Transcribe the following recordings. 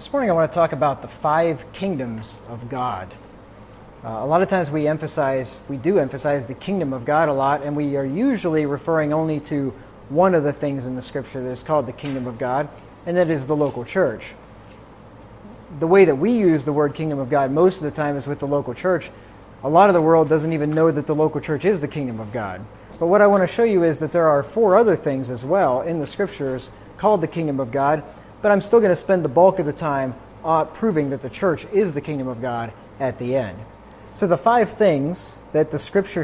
This morning I want to talk about the 5 kingdoms of God. A lot of times we do emphasize the kingdom of God a lot, and we are usually referring only to one of the things in the Scripture that is called the kingdom of God, and that is the local church. The way that we use the word kingdom of God most of the time is with the local church. A lot of the world doesn't even know that the local church is the kingdom of God. But what I want to show you is that there are 4 other things as well in the Scriptures called the kingdom of God, but I'm still going to spend the bulk of the time proving that the church is the kingdom of God at the end. So the 5 things that the Scripture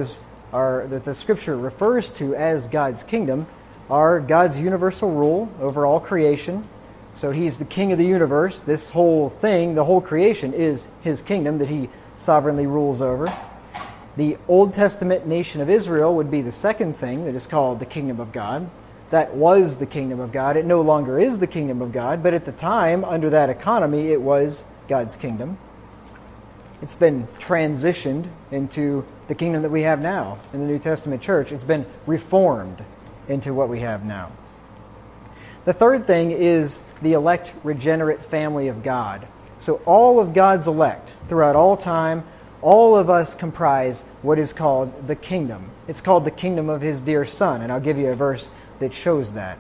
refers to as God's kingdom are God's universal rule over all creation. So He's the king of the universe. This whole thing, the whole creation, is His kingdom that He sovereignly rules over. The Old Testament nation of Israel would be the second thing that is called the kingdom of God. That was the kingdom of God. It no longer is the kingdom of God, but at the time, under that economy, it was God's kingdom. It's been transitioned into the kingdom that we have now in the New Testament church. It's been reformed into what we have now. The third thing is the elect regenerate family of God. So all of God's elect throughout all time, all of us comprise what is called the kingdom. It's called the kingdom of His dear Son, and I'll give you a verse that shows that.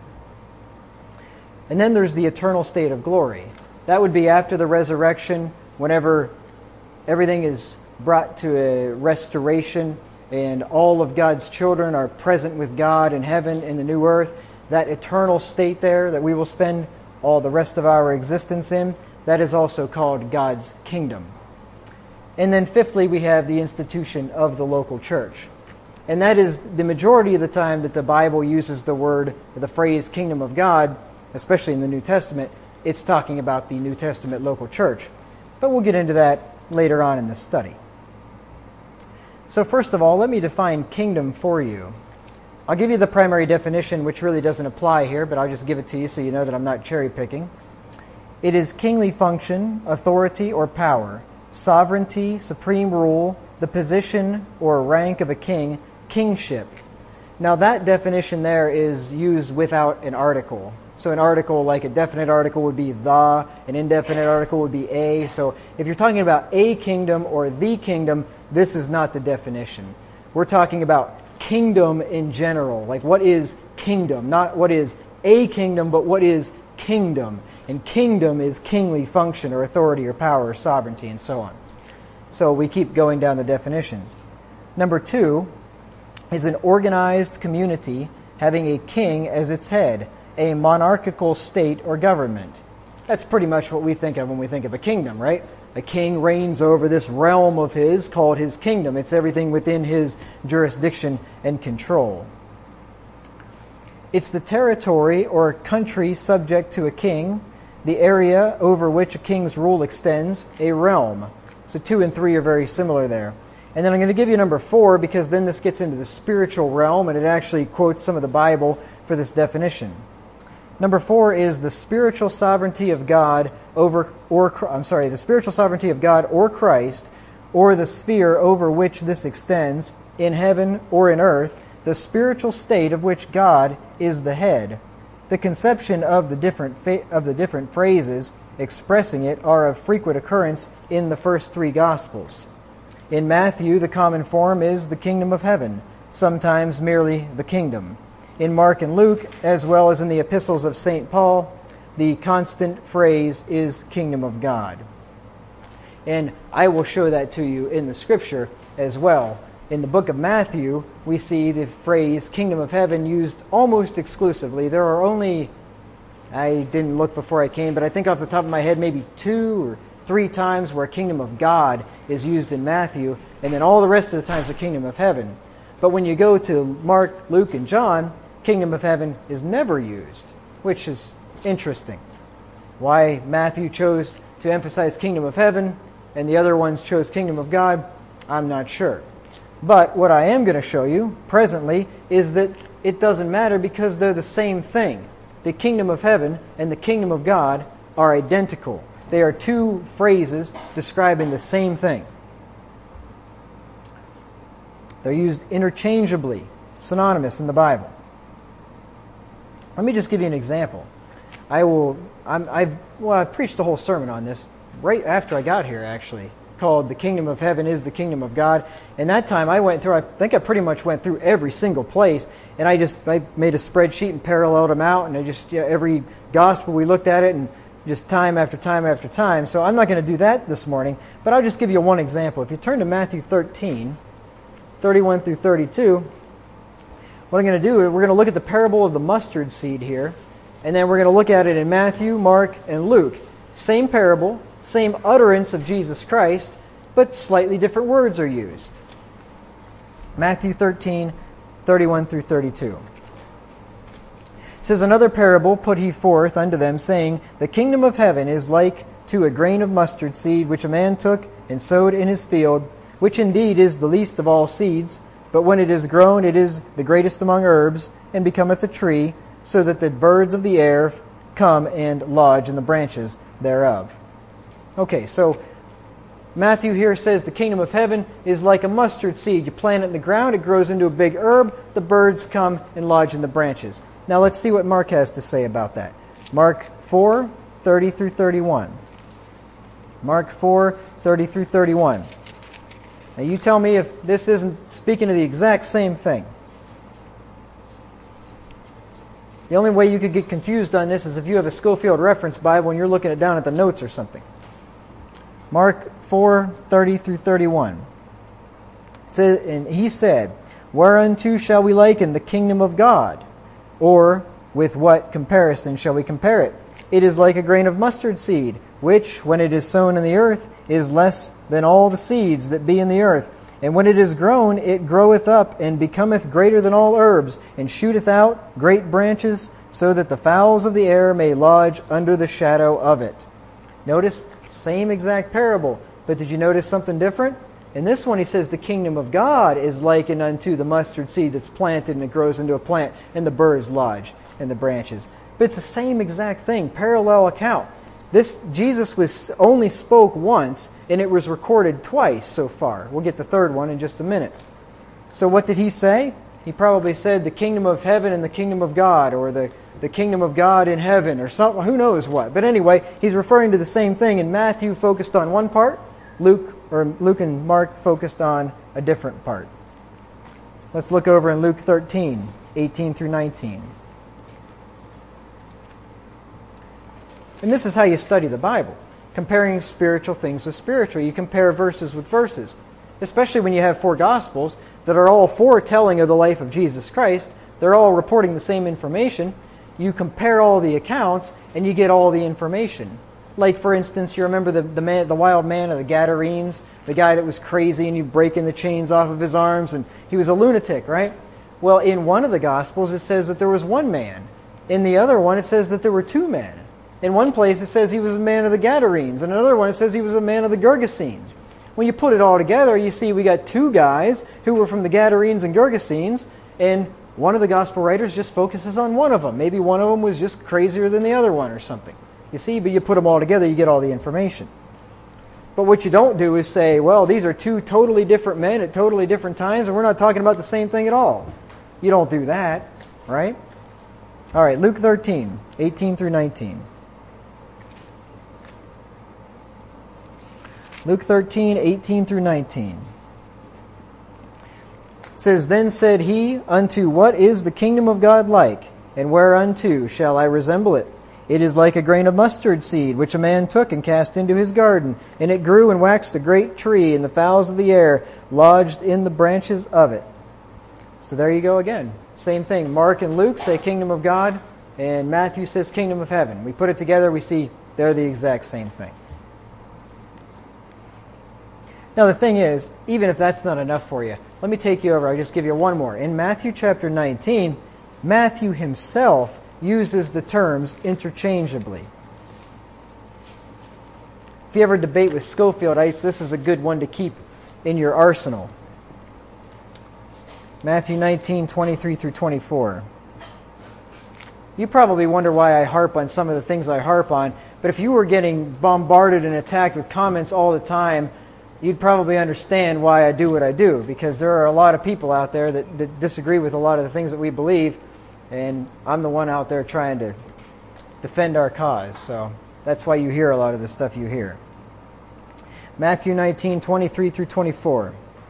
And then there's the eternal state of glory. That would be after the resurrection, whenever everything is brought to a restoration and all of God's children are present with God in heaven in the new earth. That eternal state there that we will spend all the rest of our existence in, that is also called God's kingdom. And then fifthly, we have the institution of the local church. And that is the majority of the time that the Bible uses the phrase kingdom of God, especially in the New Testament, it's talking about the New Testament local church. But we'll get into that later on in this study. So first of all, let me define kingdom for you. I'll give you the primary definition, which really doesn't apply here, but I'll just give it to you so you know that I'm not cherry picking. It is kingly function, authority or power, sovereignty, supreme rule, the position or rank of a king, kingship. Now that definition there is used without an article. So an article, like a definite article, would be the, an indefinite article would be a. So if you're talking about a kingdom or the kingdom, this is not the definition. We're talking about kingdom in general. Like what is kingdom? Not what is a kingdom, but what is kingdom. And kingdom is kingly function or authority or power or sovereignty and so on. So we keep going down the definitions. Number 2 is an organized community having a king as its head, a monarchical state or government. That's pretty much what we think of when we think of a kingdom, right? A king reigns over this realm of his called his kingdom. It's everything within his jurisdiction and control. It's the territory or country subject to a king, the area over which a king's rule extends, a realm. So 2 and 3 are very similar there. And then I'm going to give you number 4 because then this gets into the spiritual realm and it actually quotes some of the Bible for this definition. Number 4 is the spiritual sovereignty of God the spiritual sovereignty of God or Christ, or the sphere over which this extends, in heaven or in earth, the spiritual state of which God is the head. The conception of the different phrases expressing it are of frequent occurrence in the first 3 Gospels. In Matthew, the common form is the kingdom of heaven, sometimes merely the kingdom. In Mark and Luke, as well as in the epistles of St. Paul, the constant phrase is kingdom of God. And I will show that to you in the Scripture as well. In the book of Matthew, we see the phrase kingdom of heaven used almost exclusively. There are only, I didn't look before I came, but I think off the top of my head maybe 2 or 3 times where kingdom of God is used in Matthew, and then all the rest of the times the kingdom of heaven. But when you go to Mark, Luke, and John, kingdom of heaven is never used, which is interesting. Why Matthew chose to emphasize kingdom of heaven and the other ones chose kingdom of God, I'm not sure. But what I am going to show you presently is that it doesn't matter because they're the same thing. The kingdom of heaven and the kingdom of God are identical. They are 2 phrases describing the same thing. They're used interchangeably, synonymous in the Bible. Let me just give you an example. I preached a whole sermon on this right after I got here, actually, called "The Kingdom of Heaven is the Kingdom of God." And that time I think I pretty much went through every single place, and I made a spreadsheet and paralleled them out, and every gospel we looked at it, and just time after time after time. So I'm not going to do that this morning, but I'll just give you one example. If you turn to Matthew 13, 31 through 32, what I'm going to do is we're going to look at the parable of the mustard seed here, and then we're going to look at it in Matthew, Mark, and Luke. Same parable, same utterance of Jesus Christ, but slightly different words are used. Matthew 13, 31 through 32. It says, "Another parable put he forth unto them, saying, The kingdom of heaven is like to a grain of mustard seed, which a man took and sowed in his field, which indeed is the least of all seeds, but when it is grown, it is the greatest among herbs, and becometh a tree, so that the birds of the air come and lodge in the branches thereof." Okay, so Matthew here says the kingdom of heaven is like a mustard seed. You plant it in the ground, it grows into a big herb, the birds come and lodge in the branches. Now let's see what Mark has to say about that. Mark 4, 30 through 31. Mark 4, 30 through 31. Now you tell me if this isn't speaking of the exact same thing. The only way you could get confused on this is if you have a Schofield Reference Bible and you're looking it down at the notes or something. Mark 4, 30 through 31. It says, "And he said, Whereunto shall we liken the kingdom of God? Or with what comparison shall we compare it? It is like a grain of mustard seed, which, when it is sown in the earth, is less than all the seeds that be in the earth. And when it is grown, it groweth up, and becometh greater than all herbs, and shooteth out great branches, so that the fowls of the air may lodge under the shadow of it." Notice, same exact parable, but did you notice something different? In this one, he says the kingdom of God is likened unto the mustard seed that's planted and it grows into a plant, and the birds lodge in the branches. But it's the same exact thing, parallel account. This Jesus only spoke once, and it was recorded twice so far. We'll get the third one in just a minute. So what did he say? He probably said the kingdom of heaven and the kingdom of God, or the kingdom of God in heaven, or something, who knows what. But anyway, he's referring to the same thing, and Matthew focused on one part, Luke and Mark focused on a different part. Let's look over in Luke 13, 18 through 19. And this is how you study the Bible, comparing spiritual things with spiritual. You compare verses with verses, especially when you have four Gospels that are all foretelling of the life of Jesus Christ. They're all reporting the same information. You compare all the accounts, and you get all the information. Like, for instance, you remember the wild man of the Gadarenes, the guy that was crazy and you breaking the chains off of his arms, and he was a lunatic, right? Well, in one of the Gospels, it says that there was one man. In the other one, it says that there were two men. In one place, it says he was a man of the Gadarenes. In another one, it says he was a man of the Gergesenes. When you put it all together, you see we got two guys who were from the Gadarenes and Gergesenes, and one of the Gospel writers just focuses on one of them. Maybe one of them was just crazier than the other one or something. You see, but you put them all together, you get all the information. But what you don't do is say, well, these are two totally different men at totally different times, and we're not talking about the same thing at all. You don't do that, right? All right, Luke 13, 18 through 19. Luke 13, 18 through 19. It says, "Then said he, Unto what is the kingdom of God like? And whereunto shall I resemble it? It is like a grain of mustard seed, which a man took and cast into his garden. And it grew and waxed a great tree, and the fowls of the air lodged in the branches of it." So there you go again. Same thing. Mark and Luke say kingdom of God, and Matthew says kingdom of heaven. We put it together, we see they're the exact same thing. Now the thing is, even if that's not enough for you, let me take you over. I'll just give you one more. In Matthew chapter 19, Matthew himself uses the terms interchangeably. If you ever debate with Schofieldites, this is a good one to keep in your arsenal. Matthew 19, 23 through 24. You probably wonder why I harp on some of the things I harp on, but if you were getting bombarded and attacked with comments all the time, you'd probably understand why I do what I do, because there are a lot of people out there that disagree with a lot of the things that we believe, and I'm the one out there trying to defend our cause. So that's why you hear a lot of the stuff you hear. Matthew 19:23 through 24.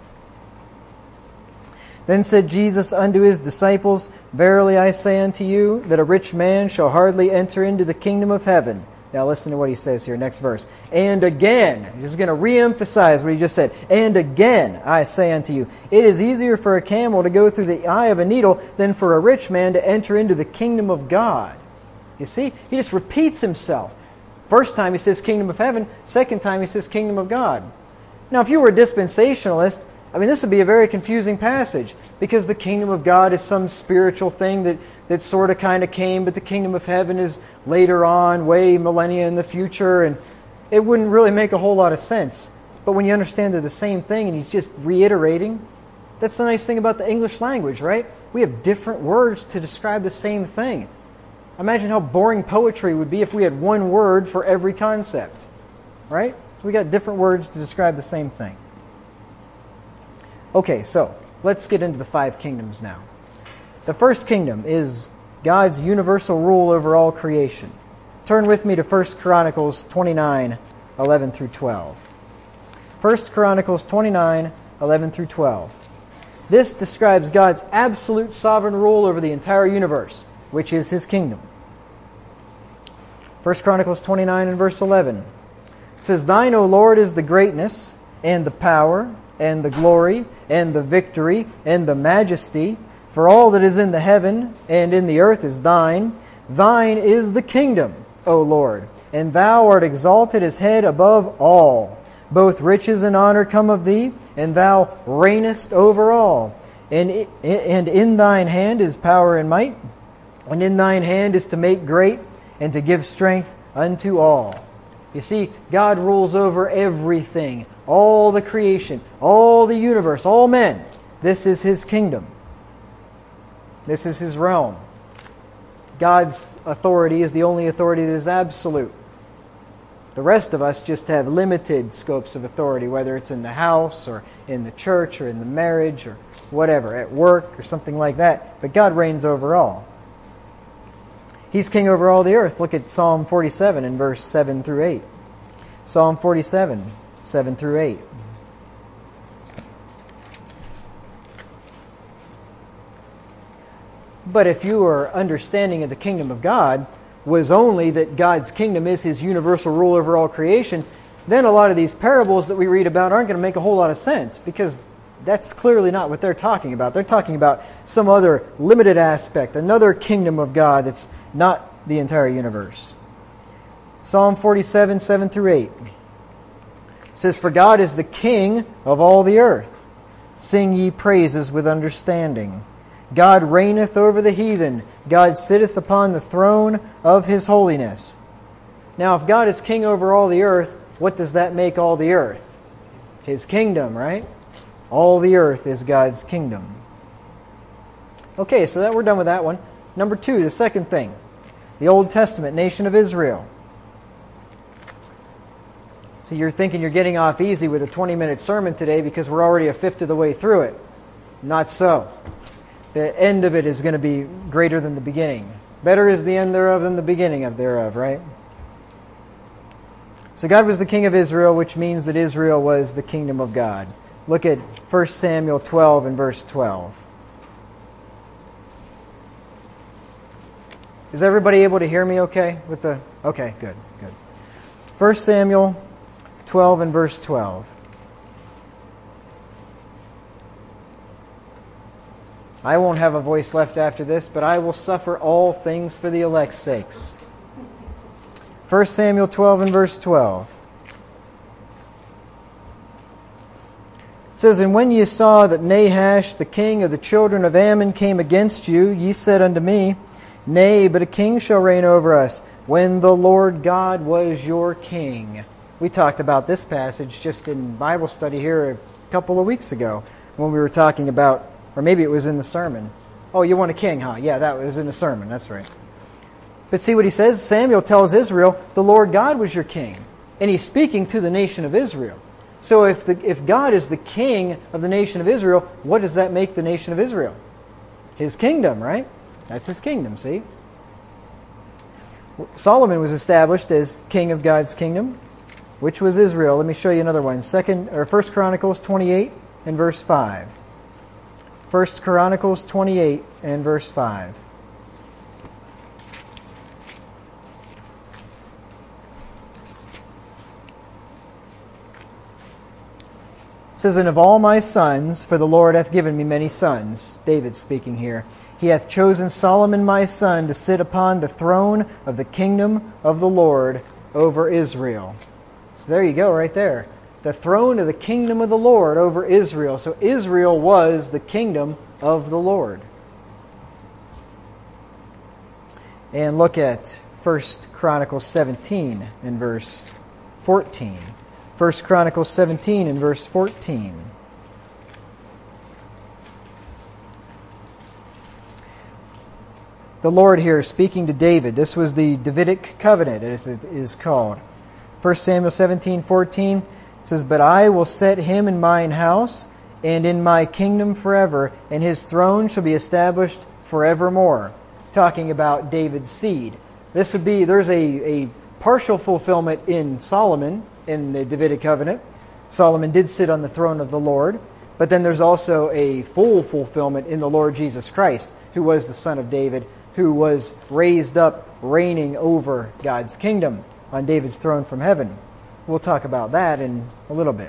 Then said Jesus unto his disciples, Verily I say unto you, that a rich man shall hardly enter into the kingdom of heaven. Now listen to what he says here, next verse. And again, he's going to re-emphasize what he just said. And again, I say unto you, it is easier for a camel to go through the eye of a needle than for a rich man to enter into the kingdom of God. You see, he just repeats himself. First time he says kingdom of heaven, second time he says kingdom of God. Now if you were a dispensationalist, this would be a very confusing passage, because the kingdom of God is some spiritual thing that sort of kind of came, but the kingdom of heaven is later on, way millennia in the future, and it wouldn't really make a whole lot of sense. But when you understand they're the same thing and he's just reiterating, that's the nice thing about the English language, right? We have different words to describe the same thing. Imagine how boring poetry would be if we had one word for every concept, right? So we got different words to describe the same thing. Okay, so let's get into the 5 kingdoms now. The first kingdom is God's universal rule over all creation. Turn with me to 1 Chronicles 29, 11 through 12. 1 Chronicles 29, 11 through 12. This describes God's absolute sovereign rule over the entire universe, which is His kingdom. 1 Chronicles 29 and verse 11. It says, Thine, O Lord, is the greatness, and the power, and the glory, and the victory, and the majesty, for all that is in the heaven and in the earth is Thine. Thine is the kingdom, O Lord, and Thou art exalted as head above all. Both riches and honor come of Thee, and Thou reignest over all. And in Thine hand is power and might, and in Thine hand is to make great, and to give strength unto all. You see, God rules over everything, all the creation, all the universe, all men. This is His kingdom. This is His realm. God's authority is the only authority that is absolute. The rest of us just have limited scopes of authority, whether it's in the house or in the church or in the marriage or whatever, at work or something like that. But God reigns over all. He's king over all the earth. Look at Psalm 47 in verse 7 through 8. Psalm 47, 7 through 8. But if your understanding of the kingdom of God was only that God's kingdom is His universal rule over all creation, then a lot of these parables that we read about aren't going to make a whole lot of sense, because that's clearly not what they're talking about. They're talking about some other limited aspect, another kingdom of God that's not the entire universe. Psalm 47, 7 through 8. It says, For God is the King of all the earth. Sing ye praises with understanding. God reigneth over the heathen. God sitteth upon the throne of His holiness. Now, if God is king over all the earth, what does that make all the earth? His kingdom, right? All the earth is God's kingdom. Okay, so that we're done with that one. Number 2, the second thing. The Old Testament nation of Israel. See, you're thinking you're getting off easy with a 20-minute sermon today because we're already a fifth of the way through it. Not so. The end of it is going to be greater than the beginning. Better is the end thereof than the beginning of thereof, right? So God was the king of Israel, which means that Israel was the kingdom of God. Look at 1 Samuel 12 and verse 12. Is everybody able to hear me okay? Okay, good. 1 Samuel 12 and verse 12. I won't have a voice left after this, but I will suffer all things for the elect's sakes. 1 Samuel 12 and verse 12. It says, And when ye saw that Nahash, the king of the children of Ammon, came against you, ye said unto me, Nay, but a king shall reign over us, when the Lord God was your king. We talked about this passage just in Bible study here a couple of weeks ago when we were talking about, or maybe it was in the sermon. Oh, you want a king, huh? Yeah, that was in the sermon, that's right. But see what he says? Samuel tells Israel, the Lord God was your king. And he's speaking to the nation of Israel. So if God is the king of the nation of Israel, what does that make the nation of Israel? His kingdom, right? That's His kingdom, see? Solomon was established as king of God's kingdom, which was Israel. Let me show you another one. 1 Chronicles 28 and verse 5. 1 Chronicles 28 and verse 5. It says, "And of all my sons, for the Lord hath given me many sons," David speaking here, "he hath chosen Solomon my son to sit upon the throne of the kingdom of the Lord over Israel." So there you go, right there. The throne of the kingdom of the Lord over Israel. So Israel was the kingdom of the Lord. And look at 1 Chronicles 17 and verse 14. 1 Chronicles 17 and verse 14. The Lord here speaking to David. This was the Davidic covenant, as it is called. 1 Samuel 17:14 says, "But I will set him in mine house and in my kingdom forever, and his throne shall be established forevermore." Talking about David's seed. There's a partial fulfillment in Solomon, in the Davidic covenant. Solomon did sit on the throne of the Lord, but then there's also a full fulfillment in the Lord Jesus Christ, who was the son of David, who was raised up reigning over God's kingdom on David's throne from heaven. We'll talk about that in a little bit.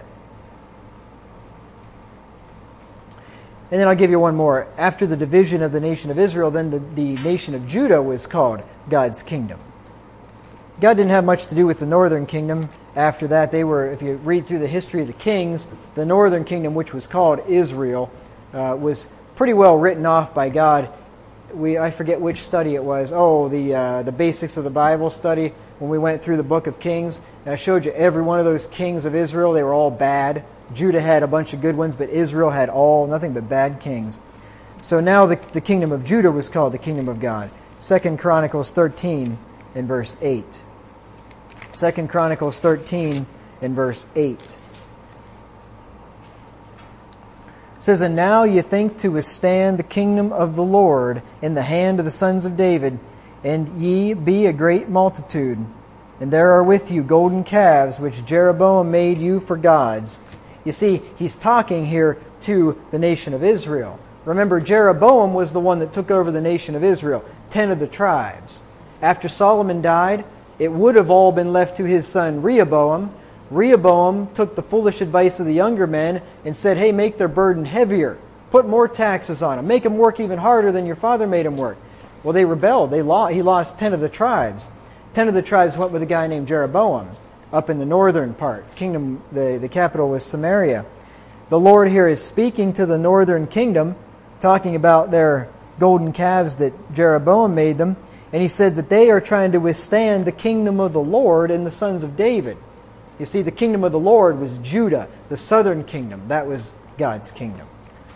And then I'll give you one more. After the division of the nation of Israel, then the nation of Judah was called God's kingdom. God didn't have much to do with the northern kingdom. After that, they were, if you read through the history of the kings, the northern kingdom, which was called Israel, was pretty well written off by God. I forget which study it was. The Basics of the Bible study, when we went through the book of Kings. And I showed you every one of those kings of Israel. They were all bad. Judah had a bunch of good ones, but Israel had nothing but bad kings. So now the kingdom of Judah was called the kingdom of God. 2 Chronicles 13 and verse 8. 2 Chronicles 13 and verse 8. It says, "And now ye think to withstand the kingdom of the Lord in the hand of the sons of David, and ye be a great multitude. And there are with you golden calves, which Jeroboam made you for gods." You see, he's talking here to the nation of Israel. Remember, Jeroboam was the one that took over the nation of Israel, 10 of the tribes. After Solomon died, it would have all been left to his son Rehoboam. Rehoboam took the foolish advice of the younger men and said, "Hey, make their burden heavier. Put more taxes on them. Make them work even harder than your father made them work." Well, they rebelled. He lost 10 of the tribes. 10 of the tribes went with a guy named Jeroboam up in the northern part. Kingdom, the capital was Samaria. The Lord here is speaking to the northern kingdom, talking about their golden calves that Jeroboam made them. And he said that they are trying to withstand the kingdom of the Lord and the sons of David. You see, the kingdom of the Lord was Judah, the southern kingdom. That was God's kingdom.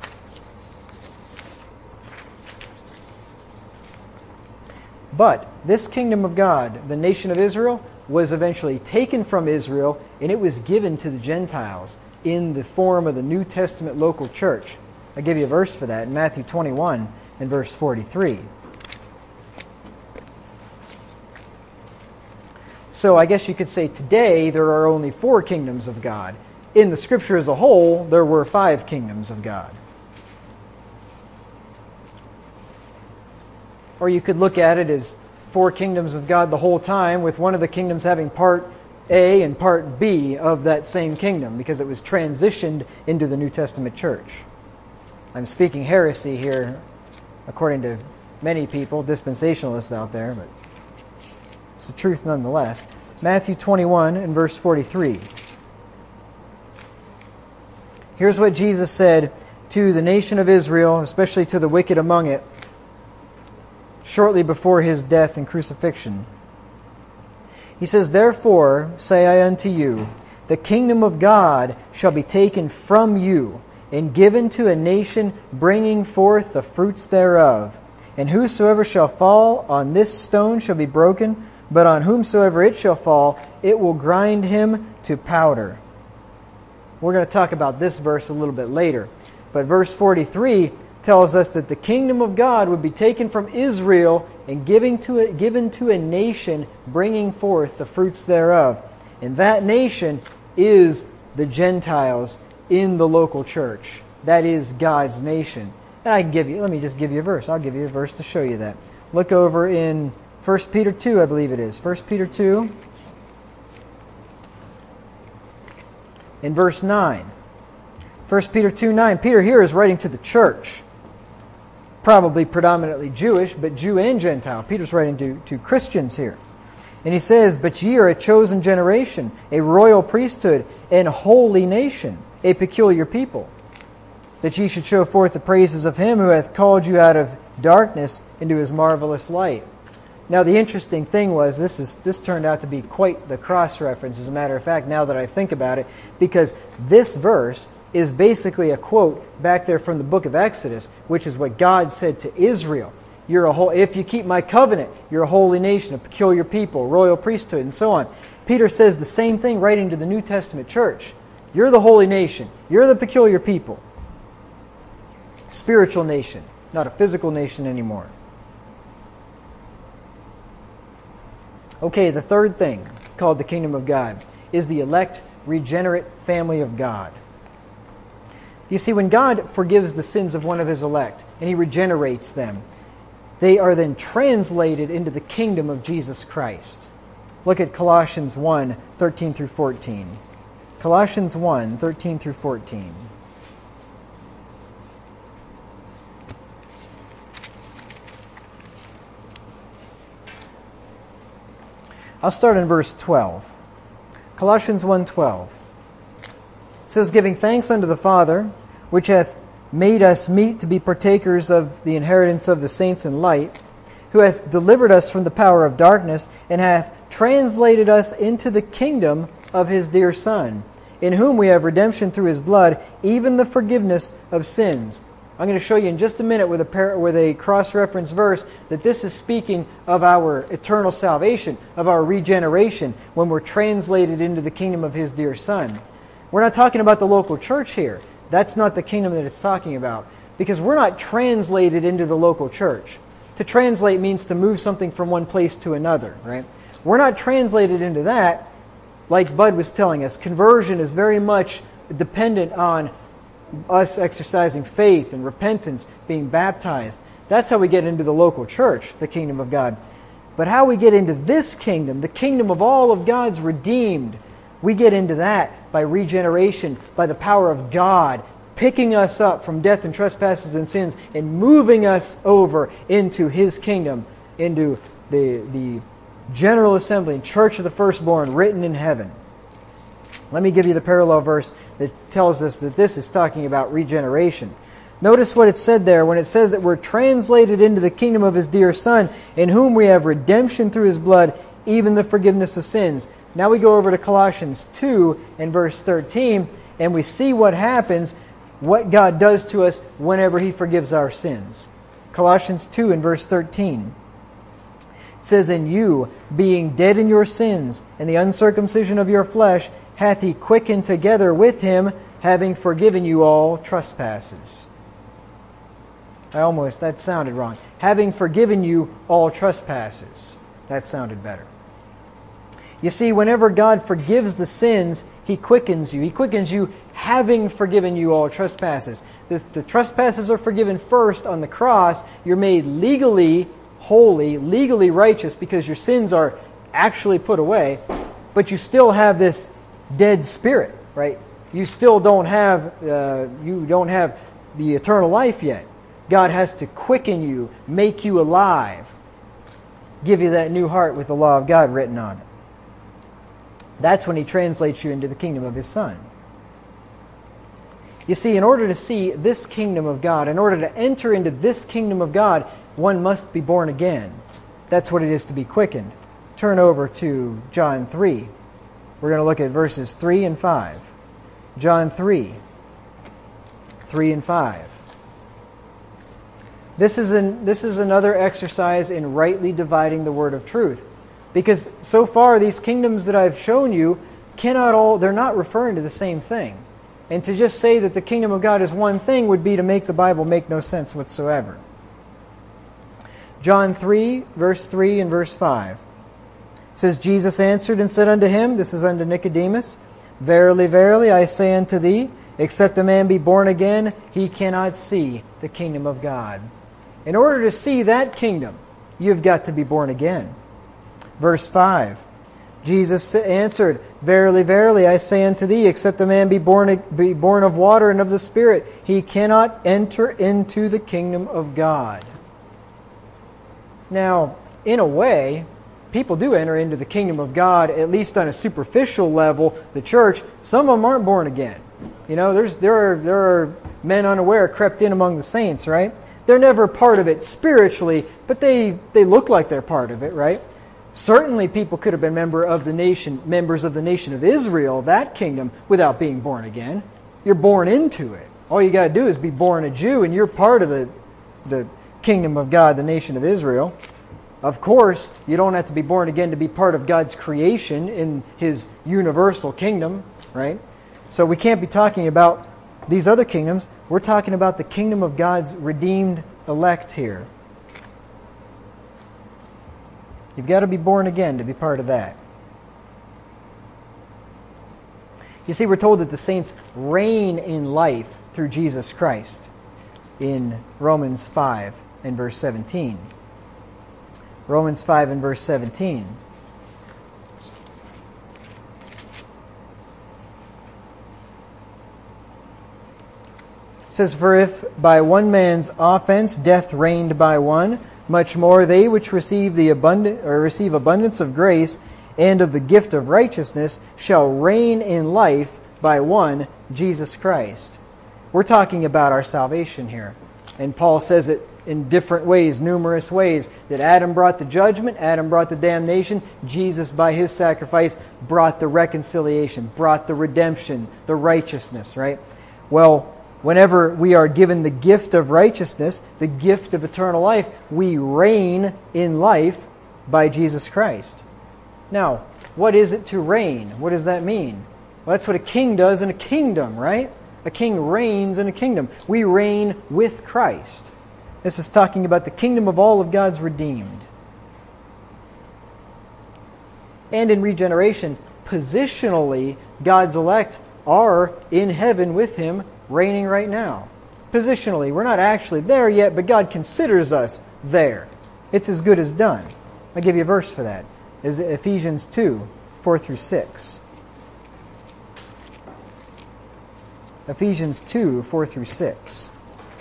But this kingdom of God, the nation of Israel, was eventually taken from Israel, and it was given to the Gentiles in the form of the New Testament local church. I'll give you a verse for that in Matthew 21 and verse 43. So I guess you could say today there are only 4 kingdoms of God. In the Scripture as a whole, there were 5 kingdoms of God. Or you could look at it as 4 kingdoms of God the whole time, with one of the kingdoms having part A and part B of that same kingdom, because it was transitioned into the New Testament church. I'm speaking heresy here, according to many people, dispensationalists out there, but it's the truth nonetheless. Matthew 21 and verse 43. Here's what Jesus said to the nation of Israel, especially to the wicked among it, shortly before his death and crucifixion. He says, "Therefore say I unto you, the kingdom of God shall be taken from you, and given to a nation bringing forth the fruits thereof. And whosoever shall fall on this stone shall be broken, but on whomsoever it shall fall, it will grind him to powder." We're going to talk about this verse a little bit later. But verse 43 tells us that the kingdom of God would be taken from Israel and given to a nation, bringing forth the fruits thereof. And that nation is the Gentiles in the local church. That is God's nation. And let me just give you a verse. I'll give you a verse to show you that. Look over in 1 Peter 2, I believe it is. 1 Peter 2, in verse 9. 1 Peter 2:9. Peter here is writing to the church. Probably predominantly Jewish, but Jew and Gentile. Peter's writing to Christians here. And he says, "But ye are a chosen generation, a royal priesthood, and holy nation, a peculiar people, that ye should show forth the praises of Him who hath called you out of darkness into His marvelous light." Now the interesting thing was, this turned out to be quite the cross-reference, as a matter of fact, now that I think about it, because this verse is basically a quote back there from the book of Exodus, which is what God said to Israel. If you keep my covenant, you're a holy nation, a peculiar people, royal priesthood, and so on. Peter says the same thing writing to the New Testament church. You're the holy nation. You're the peculiar people. Spiritual nation, not a physical nation anymore. Okay, the third thing called the kingdom of God is the elect, regenerate family of God. You see, when God forgives the sins of one of His elect and He regenerates them, they are then translated into the kingdom of Jesus Christ. Look at Colossians 1, 13 through 14. Colossians 1, 13 through 14. I'll start in verse 12. Colossians 1:12. It says, "Giving thanks unto the Father, which hath made us meet to be partakers of the inheritance of the saints in light, who hath delivered us from the power of darkness, and hath translated us into the kingdom of His dear Son, in whom we have redemption through His blood, even the forgiveness of sins." I'm going to show you in just a minute with a cross-reference verse that this is speaking of our eternal salvation, of our regeneration, when we're translated into the kingdom of His dear Son. We're not talking about the local church here. That's not the kingdom that it's talking about, because we're not translated into the local church. To translate means to move something from one place to another, right? We're not translated into that. Like Bud was telling us, conversion is very much dependent on us exercising faith and repentance, being baptized. That's how we get into the local church, the kingdom of God. But how we get into this kingdom, the kingdom of all of God's redeemed, we get into that by regeneration, by the power of God, picking us up from death and trespasses and sins and moving us over into His kingdom, into the general assembly, church of the firstborn, written in heaven. Let me give you the parallel verse that tells us that this is talking about regeneration. Notice what it said there when it says that we're translated into the kingdom of His dear Son, in whom we have redemption through His blood, even the forgiveness of sins. Now we go over to Colossians 2 and verse 13, and we see what happens, what God does to us whenever He forgives our sins. Colossians 2 and verse 13. It says, "And you, being dead in your sins, and the uncircumcision of your flesh, hath He quickened together with Him, having forgiven you all trespasses." That sounded wrong. Having forgiven you all trespasses. That sounded better. You see, whenever God forgives the sins, He quickens you. He quickens you having forgiven you all trespasses. The trespasses are forgiven first on the cross. You're made legally holy, legally righteous, because your sins are actually put away. But you still have this dead spirit, right? You still don't have the eternal life yet. God has to quicken you, make you alive, give you that new heart with the law of God written on it. That's when He translates you into the kingdom of His Son. You see, in order to see this kingdom of God, in order to enter into this kingdom of God, one must be born again. That's what it is to be quickened. Turn over to John 3. We're going to look at verses 3 and 5. John 3, 3 and 5. This is another exercise in rightly dividing the word of truth. Because so far, these kingdoms that I've shown you they're not referring to the same thing. And to just say that the kingdom of God is one thing would be to make the Bible make no sense whatsoever. John 3, verse 3 and verse 5. It says, Jesus answered and said unto him, this is unto Nicodemus, Verily, verily, I say unto thee, except a man be born again, he cannot see the kingdom of God. In order to see that kingdom, you've got to be born again. Verse 5. Jesus answered, Verily, verily, I say unto thee, except a man be born of water and of the Spirit, he cannot enter into the kingdom of God. Now, in a way, people do enter into the kingdom of God, at least on a superficial level, the church. Some of them aren't born again. You know, there are men unaware crept in among the saints, right? They're never part of it spiritually, but they look like they're part of it, right? Certainly people could have been members of the nation of Israel, that kingdom, without being born again. You're born into it. All you got to do is be born a Jew, and you're part of the kingdom of God, the nation of Israel. Of course, you don't have to be born again to be part of God's creation in His universal kingdom, right? So we can't be talking about these other kingdoms. We're talking about the kingdom of God's redeemed elect here. You've got to be born again to be part of that. You see, we're told that the saints reign in life through Jesus Christ in Romans 5 and verse 17. Romans 5 and verse 17. It says, For if by one man's offense death reigned by one, much more they which receive abundance of grace and of the gift of righteousness shall reign in life by one, Jesus Christ. We're talking about our salvation here. And Paul says it in different ways, numerous ways, that Adam brought the judgment, Adam brought the damnation, Jesus by His sacrifice brought the reconciliation, brought the redemption, the righteousness, right? Well, whenever we are given the gift of righteousness, the gift of eternal life, we reign in life by Jesus Christ. Now, what is it to reign? What does that mean? Well, that's what a king does in a kingdom, right? A king reigns in a kingdom. We reign with Christ. This is talking about the kingdom of all of God's redeemed. And in regeneration, positionally, God's elect are in heaven with Him, reigning right now. Positionally, we're not actually there yet, but God considers us there. It's as good as done. I'll give you a verse for that. It's Ephesians 2, 4 through 6. Ephesians 2, 4 through 6.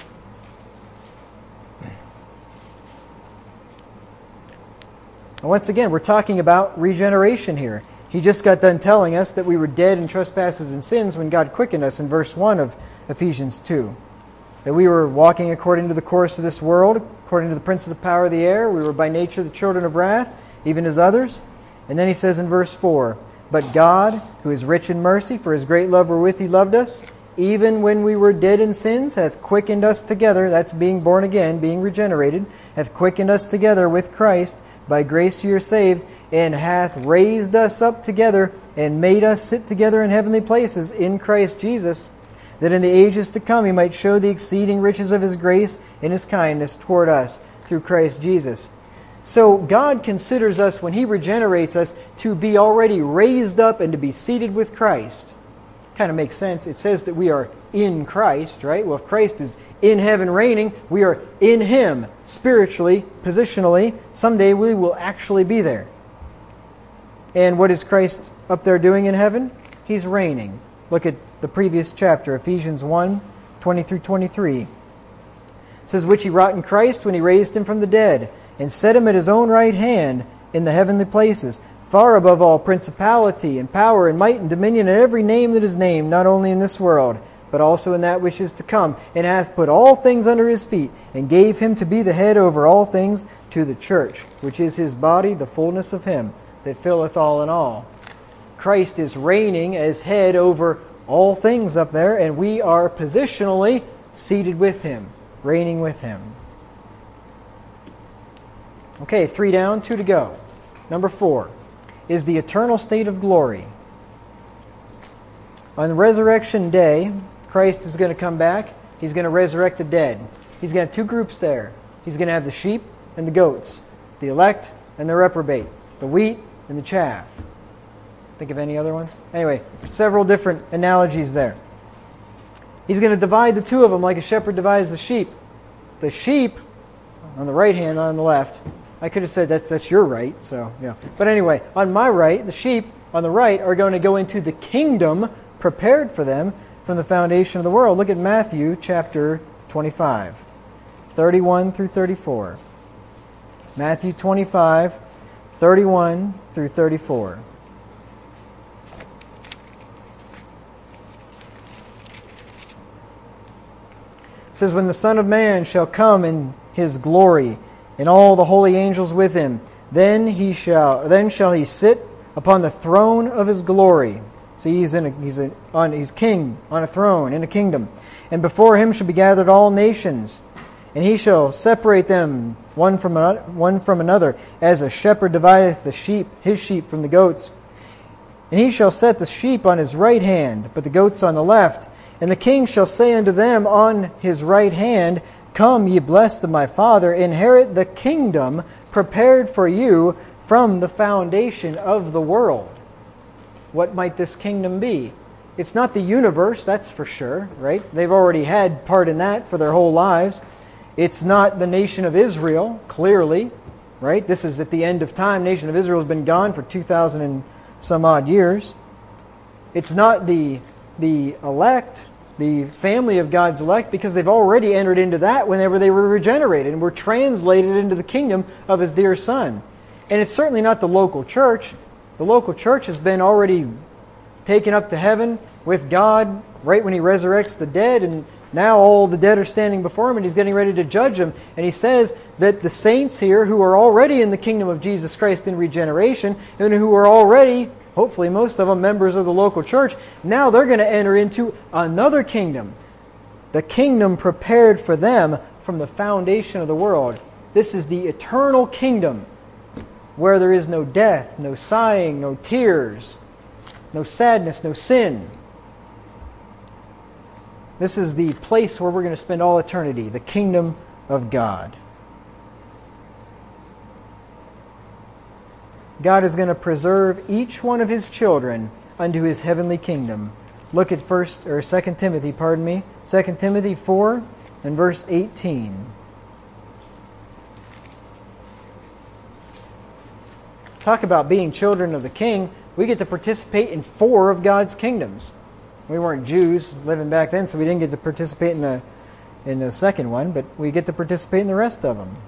And once again, we're talking about regeneration here. He just got done telling us that we were dead in trespasses and sins when God quickened us in verse 1 of Ephesians 2. That we were walking according to the course of this world, according to the prince of the power of the air. We were by nature the children of wrath, even as others. And then he says in verse 4, But God, who is rich in mercy, for His great love wherewith He loved us, even when we were dead in sins, hath quickened us together, that's being born again, being regenerated, hath quickened us together with Christ, by grace you are saved, and hath raised us up together, and made us sit together in heavenly places in Christ Jesus, that in the ages to come He might show the exceeding riches of His grace and His kindness toward us through Christ Jesus. So God considers us, when He regenerates us, to be already raised up and to be seated with Christ. Kind of makes sense. It says that we are in Christ, right? Well, if Christ is in heaven reigning, we are in Him spiritually, positionally. Someday we will actually be there. And what is Christ up there doing in heaven? He's reigning. Look at the previous chapter, Ephesians 1, 20 through 23. It says, Which He wrought in Christ when He raised Him from the dead, and set Him at His own right hand in the heavenly places, far above all principality and power and might and dominion and every name that is named, not only in this world, but also in that which is to come, and hath put all things under His feet, and gave Him to be the head over all things to the church, which is His body, the fullness of Him that filleth all in all. Christ is reigning as head over all things up there, and we are positionally seated with Him, reigning with Him. Okay, 3 down, 2 to go. Number 4 is the eternal state of glory. On resurrection day, Christ is going to come back. He's going to resurrect the dead. He's going to have two groups there. He's going to have the sheep and the goats, the elect and the reprobate, the wheat and the chaff. Think of any other ones? Anyway, several different analogies there. He's going to divide the two of them like a shepherd divides the sheep. The sheep on the right hand, not on the left. I could have said that's your right, so yeah. But anyway, on my right, the sheep on the right are going to go into the kingdom prepared for them from the foundation of the world. Look at Matthew chapter 25, 31 through 34. Matthew 25, 31 through 34. It says, "When the Son of Man shall come in His glory, and all the holy angels with Him, then shall He sit upon the throne of His glory." See, he's king on a throne in a kingdom. "And before Him shall be gathered all nations, and He shall separate them one from another, as a shepherd divideth his sheep from the goats. And He shall set the sheep on His right hand, but the goats on the left. And the King shall say unto them on His right hand, Come, ye blessed of my Father, inherit the kingdom prepared for you from the foundation of the world." What might this kingdom be? It's not the universe, that's for sure, right? They've already had part in that for their whole lives. It's not the nation of Israel, clearly, right? This is at the end of time. Nation of Israel has been gone for 2,000 and some odd years. It's not the elect, the family of God's elect, because they've already entered into that whenever they were regenerated and were translated into the kingdom of His dear Son. And it's certainly not the local church. The local church has been already taken up to heaven with God right when He resurrects the dead, and now all the dead are standing before Him, and He's getting ready to judge them. And He says that the saints here who are already in the kingdom of Jesus Christ in regeneration, and who are already, hopefully most of them, members of the local church, now they're going to enter into another kingdom. The kingdom prepared for them from the foundation of the world. This is the eternal kingdom where there is no death, no sighing, no tears, no sadness, no sin. This is the place where we're going to spend all eternity, the kingdom of God. God is going to preserve each one of His children unto His heavenly kingdom. Look at 2 Timothy, 2 Timothy 4 and verse 18. Talk about being children of the King. We get to participate in 4 of God's kingdoms. We weren't Jews living back then, so we didn't get to participate in the second one, but we get to participate in the rest of them.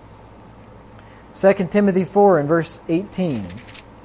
2 Timothy 4 and verse 18. It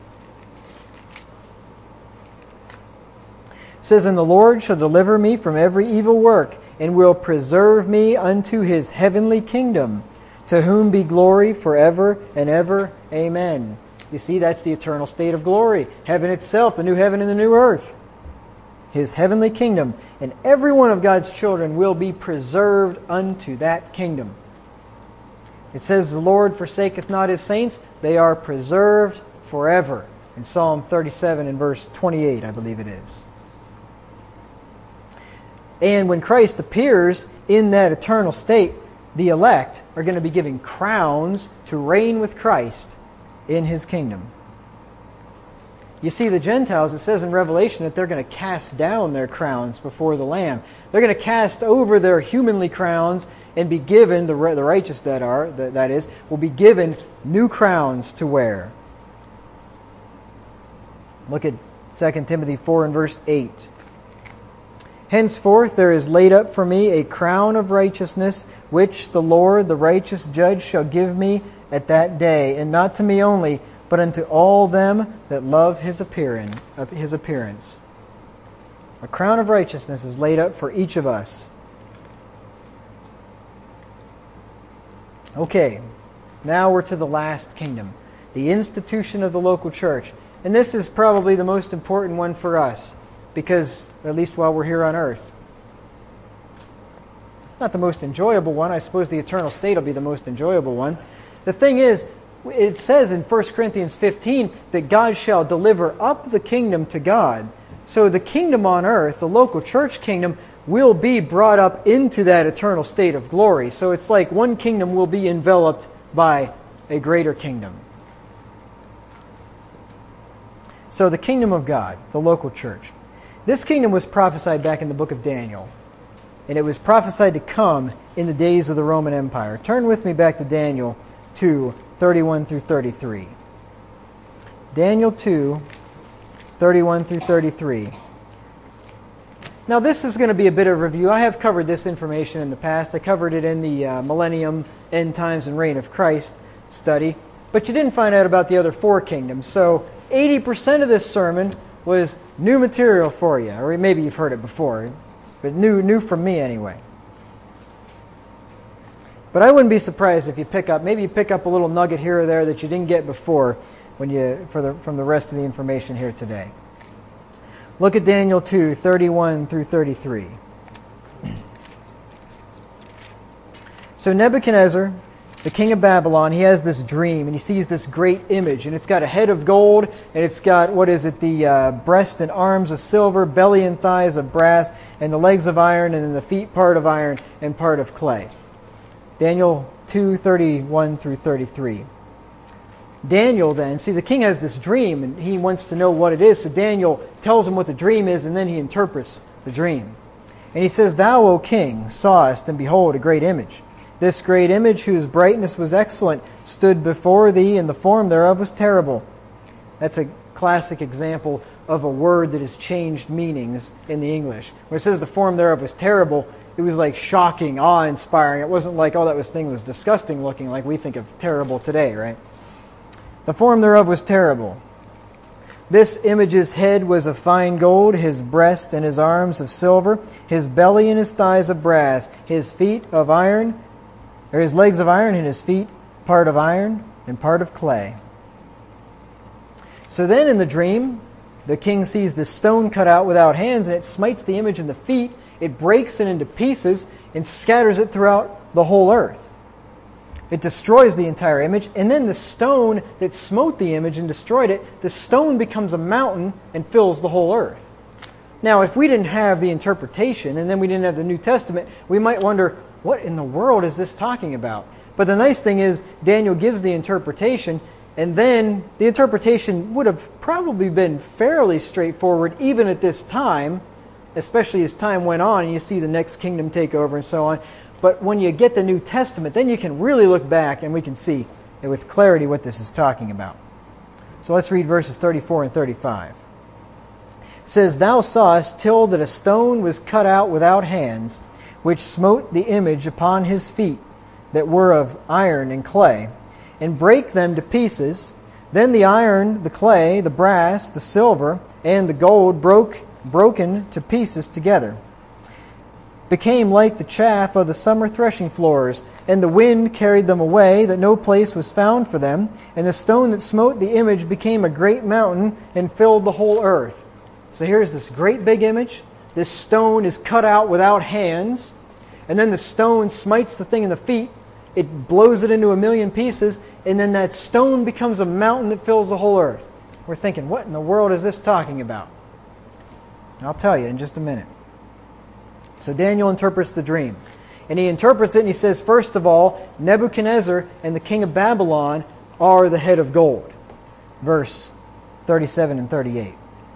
says, "And the Lord shall deliver me from every evil work, and will preserve me unto His heavenly kingdom, to whom be glory forever and ever. Amen." You see, that's the eternal state of glory. Heaven itself, the new heaven and the new earth. His heavenly kingdom. And every one of God's children will be preserved unto that kingdom. It says, "The Lord forsaketh not His saints." They are preserved forever. In Psalm 37 and verse 28, I believe it is. And when Christ appears in that eternal state, the elect are going to be given crowns to reign with Christ in His kingdom. You see, the Gentiles, it says in Revelation that they're going to cast down their crowns before the Lamb. They're going to cast over their humanly crowns and be given, the righteous that is, will be given new crowns to wear. Look at 2 Timothy 4 and verse 8. "Henceforth there is laid up for me a crown of righteousness, which the Lord, the righteous judge, shall give me at that day, and not to me only, but unto all them that love His appearance." A crown of righteousness is laid up for each of us. Okay, now we're to the last kingdom, the institution of the local church. And this is probably the most important one for us, because, at least while we're here on earth. Not the most enjoyable one. I suppose the eternal state will be the most enjoyable one. The thing is, it says in 1 Corinthians 15 that God shall deliver up the kingdom to God. So the kingdom on earth, the local church kingdom, will be brought up into that eternal state of glory. So it's like one kingdom will be enveloped by a greater kingdom. So the kingdom of God, the local church. This kingdom was prophesied back in the book of Daniel. And it was prophesied to come in the days of the Roman Empire. Turn with me back to Daniel 2, 31 through 33. Daniel 2, 31 through 33. Now this is going to be a bit of a review. I have covered this information in the past. I covered it in the Millennium, End Times, and Reign of Christ study. But you didn't find out about the other four kingdoms. So 80% of this sermon was new material for you. Or maybe you've heard it before. But new from me anyway. But I wouldn't be surprised if you pick up a little nugget here or there that you didn't get before from the rest of the information here today. Look at Daniel 2, 31 through 33. So Nebuchadnezzar, the king of Babylon, he has this dream, and he sees this great image, and it's got a head of gold, and it's got, the breast and arms of silver, belly and thighs of brass, and the legs of iron, and then the feet part of iron and part of clay. Daniel 2, 31 through 33. Daniel then, see, the king has this dream, and he wants to know what it is, so Daniel tells him what the dream is, and then he interprets the dream. And he says, "Thou, O king, sawest, and behold, a great image. This great image, whose brightness was excellent, stood before thee, and the form thereof was terrible." That's a classic example of a word that has changed meanings in the English. When it says the form thereof was terrible, it was like shocking, awe-inspiring. It wasn't like, oh, that thing was disgusting looking, like we think of terrible today, right? The form thereof was terrible. This image's head was of fine gold, his breast and his arms of silver, his belly and his thighs of brass, his feet of iron, or his legs of iron, and his feet part of iron and part of clay. So then in the dream, the king sees this stone cut out without hands, and it smites the image in the feet. It breaks it into pieces and scatters it throughout the whole earth. It destroys the entire image, and then the stone that smote the image and destroyed it, the stone becomes a mountain and fills the whole earth. Now, if we didn't have the interpretation, and then we didn't have the New Testament, we might wonder, what in the world is this talking about? But the nice thing is, Daniel gives the interpretation, and then the interpretation would have probably been fairly straightforward even at this time, especially as time went on and you see the next kingdom take over and so on. But when you get the New Testament, then you can really look back and we can see with clarity what this is talking about. So let's read verses 34 and 35. It says, "Thou sawest till that a stone was cut out without hands, which smote the image upon his feet, that were of iron and clay, and brake them to pieces. Then the iron, the clay, the brass, the silver, and the gold broken to pieces together, became like the chaff of the summer threshing floors, and the wind carried them away, that no place was found for them. And the stone that smote the image became a great mountain and filled the whole earth." So here's this great big image. This stone is cut out without hands, and then the stone smites the thing in the feet. It blows it into a million pieces, and then that stone becomes a mountain that fills the whole earth. We're thinking, what in the world is this talking about? I'll tell you in just a minute. So Daniel interprets the dream. And he interprets it and he says, first of all, Nebuchadnezzar and the king of Babylon are the head of gold. Verse 37 and 38.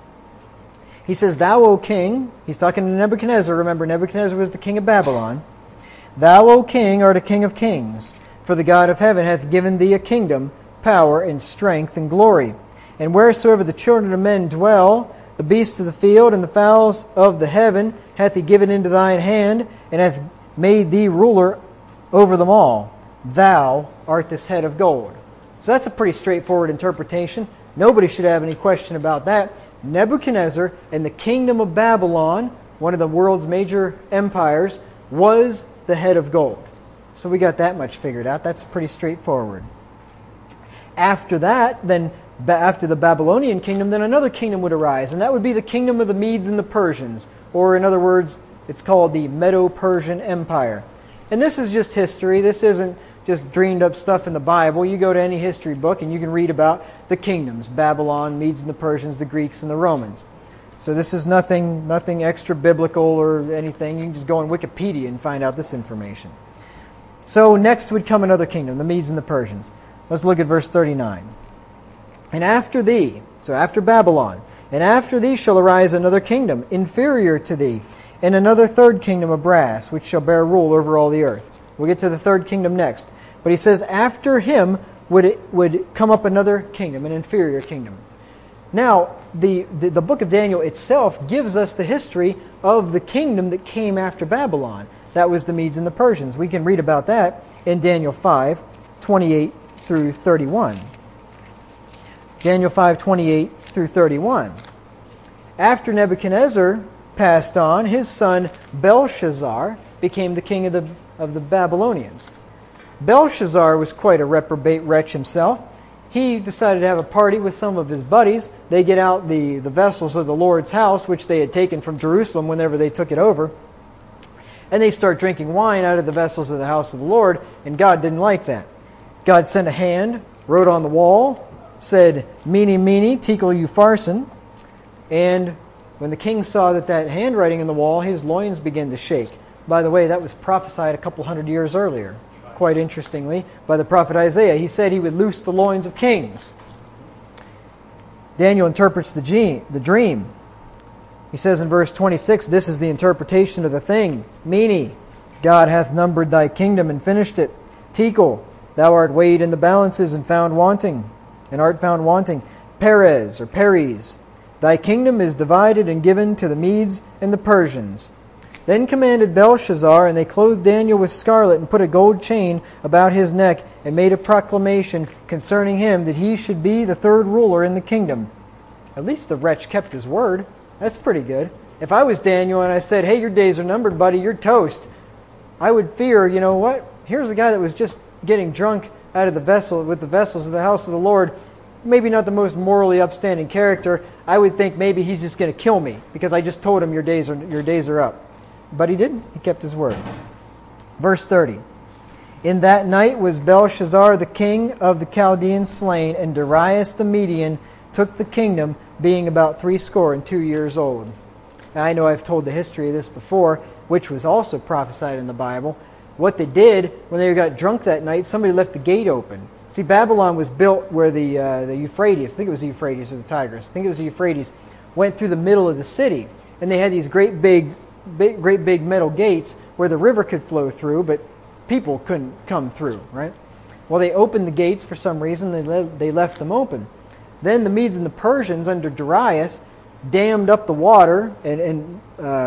He says, "Thou, O king," he's talking to Nebuchadnezzar. Remember, Nebuchadnezzar was the king of Babylon. "Thou, O king, art a king of kings. For the God of heaven hath given thee a kingdom, power, and strength, and glory. And wheresoever the children of men dwell, the beasts of the field and the fowls of the heaven hath he given into thine hand, and hath made thee ruler over them all. Thou art this head of gold." So that's a pretty straightforward interpretation. Nobody should have any question about that. Nebuchadnezzar and the kingdom of Babylon, one of the world's major empires, was the head of gold. So we got that much figured out. That's pretty straightforward. After that, then after the Babylonian kingdom, then another kingdom would arise, and that would be the kingdom of the Medes and the Persians, or in other words, it's called the Medo-Persian Empire. And this is just history. This isn't just dreamed up stuff in the Bible. You go to any history book and you can read about the kingdoms, Babylon, Medes and the Persians, the Greeks and the Romans. So this is nothing extra biblical or anything. You can just go on Wikipedia and find out this information. So next would come another kingdom, the Medes and the Persians. Let's look at verse 39. And after thee, so after Babylon, and after thee shall arise another kingdom, inferior to thee, and another third kingdom of brass, which shall bear rule over all the earth. We'll get to the third kingdom next. But he says, after him would come up another kingdom, an inferior kingdom. Now, the book of Daniel itself gives us the history of the kingdom that came after Babylon. That was the Medes and the Persians. We can read about that in Daniel 5, 28 through 31. Daniel 5, 28 through 31. After Nebuchadnezzar passed on, his son Belshazzar became the king of the Babylonians. Belshazzar was quite a reprobate wretch himself. He decided to have a party with some of his buddies. They get out the vessels of the Lord's house, which they had taken from Jerusalem whenever they took it over. And they start drinking wine out of the vessels of the house of the Lord, and God didn't like that. God sent a hand, wrote on the wall, said, "Mene, mene, tekel upharsin." And when the king saw that handwriting in the wall, his loins began to shake. By the way, that was prophesied a couple hundred years earlier, quite interestingly, by the prophet Isaiah. He said he would loose the loins of kings. Daniel interprets the dream. He says in verse 26, "This is the interpretation of the thing. Mene, God hath numbered thy kingdom and finished it. Tekel, thou art weighed in the balances and art found wanting. Perez, or Peres, thy kingdom is divided and given to the Medes and the Persians." Then commanded Belshazzar, and they clothed Daniel with scarlet and put a gold chain about his neck and made a proclamation concerning him that he should be the third ruler in the kingdom. At least the wretch kept his word. That's pretty good. If I was Daniel and I said, "Hey, your days are numbered, buddy, you're toast," I would fear, you know what? Here's a guy that was just getting drunk out of the vessel with the vessels of the house of the Lord. Maybe not the most morally upstanding character. I would think maybe he's just going to kill me because I just told him your days are up. But he didn't. He kept his word. Verse 30. In that night was Belshazzar the king of the Chaldeans slain, and Darius the Median took the kingdom, being about 62 years old. Now, I know I've told the history of this before, which was also prophesied in the Bible. What they did when they got drunk that night, somebody left the gate open. See, Babylon was built where the Euphrates, I think it was the Euphrates or the Tigris, I think it was the Euphrates, went through the middle of the city. And they had these great big metal gates where the river could flow through, but people couldn't come through, right? Well, they opened the gates for some reason. They left them open. Then the Medes and the Persians under Darius dammed up the water and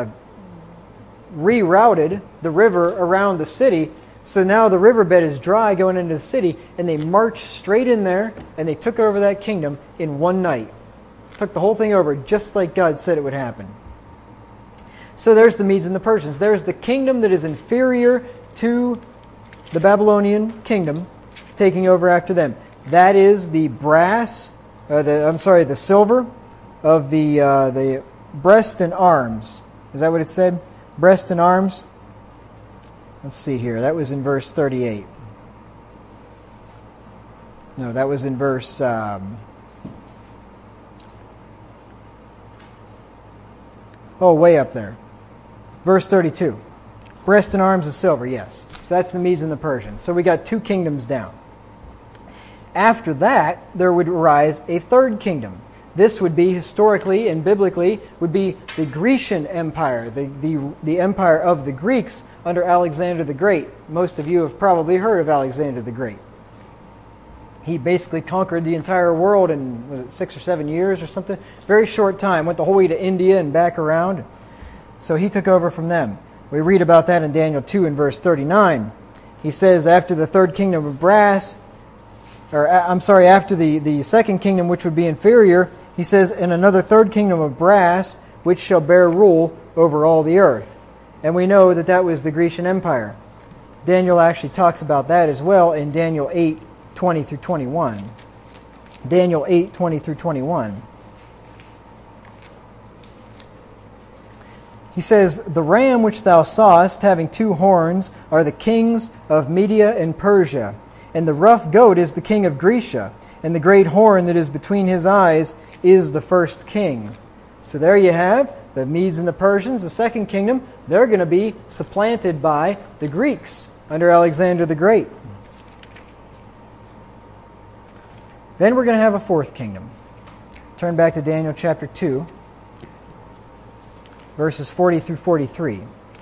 rerouted the river around the city. So now the riverbed is dry going into the city, and they marched straight in there, and they took over that kingdom in one night. Took the whole thing over just like God said it would happen. So there's the Medes and the Persians. There's the kingdom that is inferior to the Babylonian kingdom taking over after them. That is the the silver of the breast and arms. Is that what it said? Breast and arms? Let's see here. That was in verse 38. No, that was in verse... way up there. Verse 32. Breast and arms of silver, yes. So that's the Medes and the Persians. So we got two kingdoms down. After that, there would arise a third kingdom. This would be, historically and biblically, would be the Grecian Empire, the empire of the Greeks under Alexander the Great. Most of you have probably heard of Alexander the Great. He basically conquered the entire world in, was it 6 or 7 years or something? Very short time. Went the whole way to India and back around. So he took over from them. We read about that in Daniel 2 and verse 39. He says, after the third kingdom of brass, after the second kingdom, which would be inferior, he says, and another third kingdom of brass, which shall bear rule over all the earth. And we know that that was the Grecian Empire. Daniel actually talks about that as well in Daniel 8, 20 through 21. Daniel 8, 20 through 21. He says, the ram which thou sawest, having 2 horns, are the kings of Media and Persia. And the rough goat is the king of Grecia. And the great horn that is between his eyes is the first king. So there you have the Medes and the Persians, the second kingdom. They're going to be supplanted by the Greeks under Alexander the Great. Then we're going to have a fourth kingdom. Turn back to Daniel chapter 2, verses 40 through 43.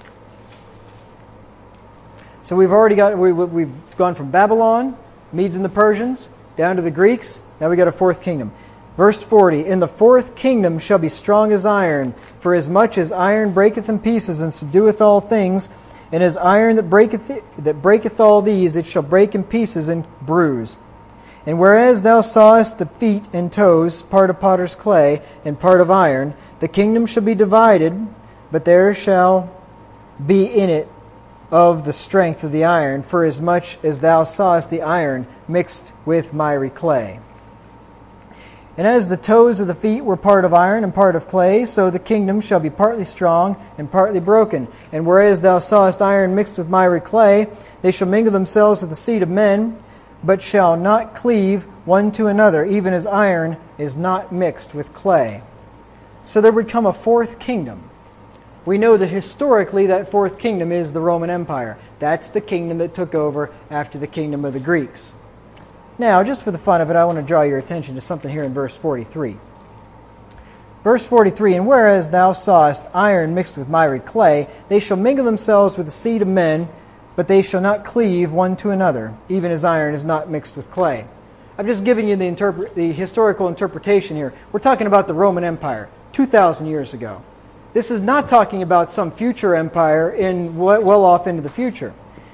So we've gone from Babylon, Medes and the Persians, down to the Greeks. Now we got a fourth kingdom. Verse 40, "In the fourth kingdom shall be strong as iron, for as much as iron breaketh in pieces and subdueth all things, and as iron that breaketh all these, it shall break in pieces and bruise. And whereas thou sawest the feet and toes, part of potter's clay and part of iron, the kingdom shall be divided, but there shall be in it of the strength of the iron, for as much as thou sawest the iron mixed with miry clay. And as the toes of the feet were part of iron and part of clay, so the kingdom shall be partly strong and partly broken. And whereas thou sawest iron mixed with miry clay, they shall mingle themselves with the seed of men, but shall not cleave one to another, even as iron is not mixed with clay." So there would come a fourth kingdom. We know that historically that fourth kingdom is the Roman Empire. That's the kingdom that took over after the kingdom of the Greeks. Now, just for the fun of it, I want to draw your attention to something here in verse 43. Verse 43, "And whereas thou sawest iron mixed with miry clay, they shall mingle themselves with the seed of men, but they shall not cleave one to another, even as iron is not mixed with clay." I've just given you the historical interpretation here. We're talking about the Roman Empire, 2,000 years ago. This is not talking about some future empire well off into the future.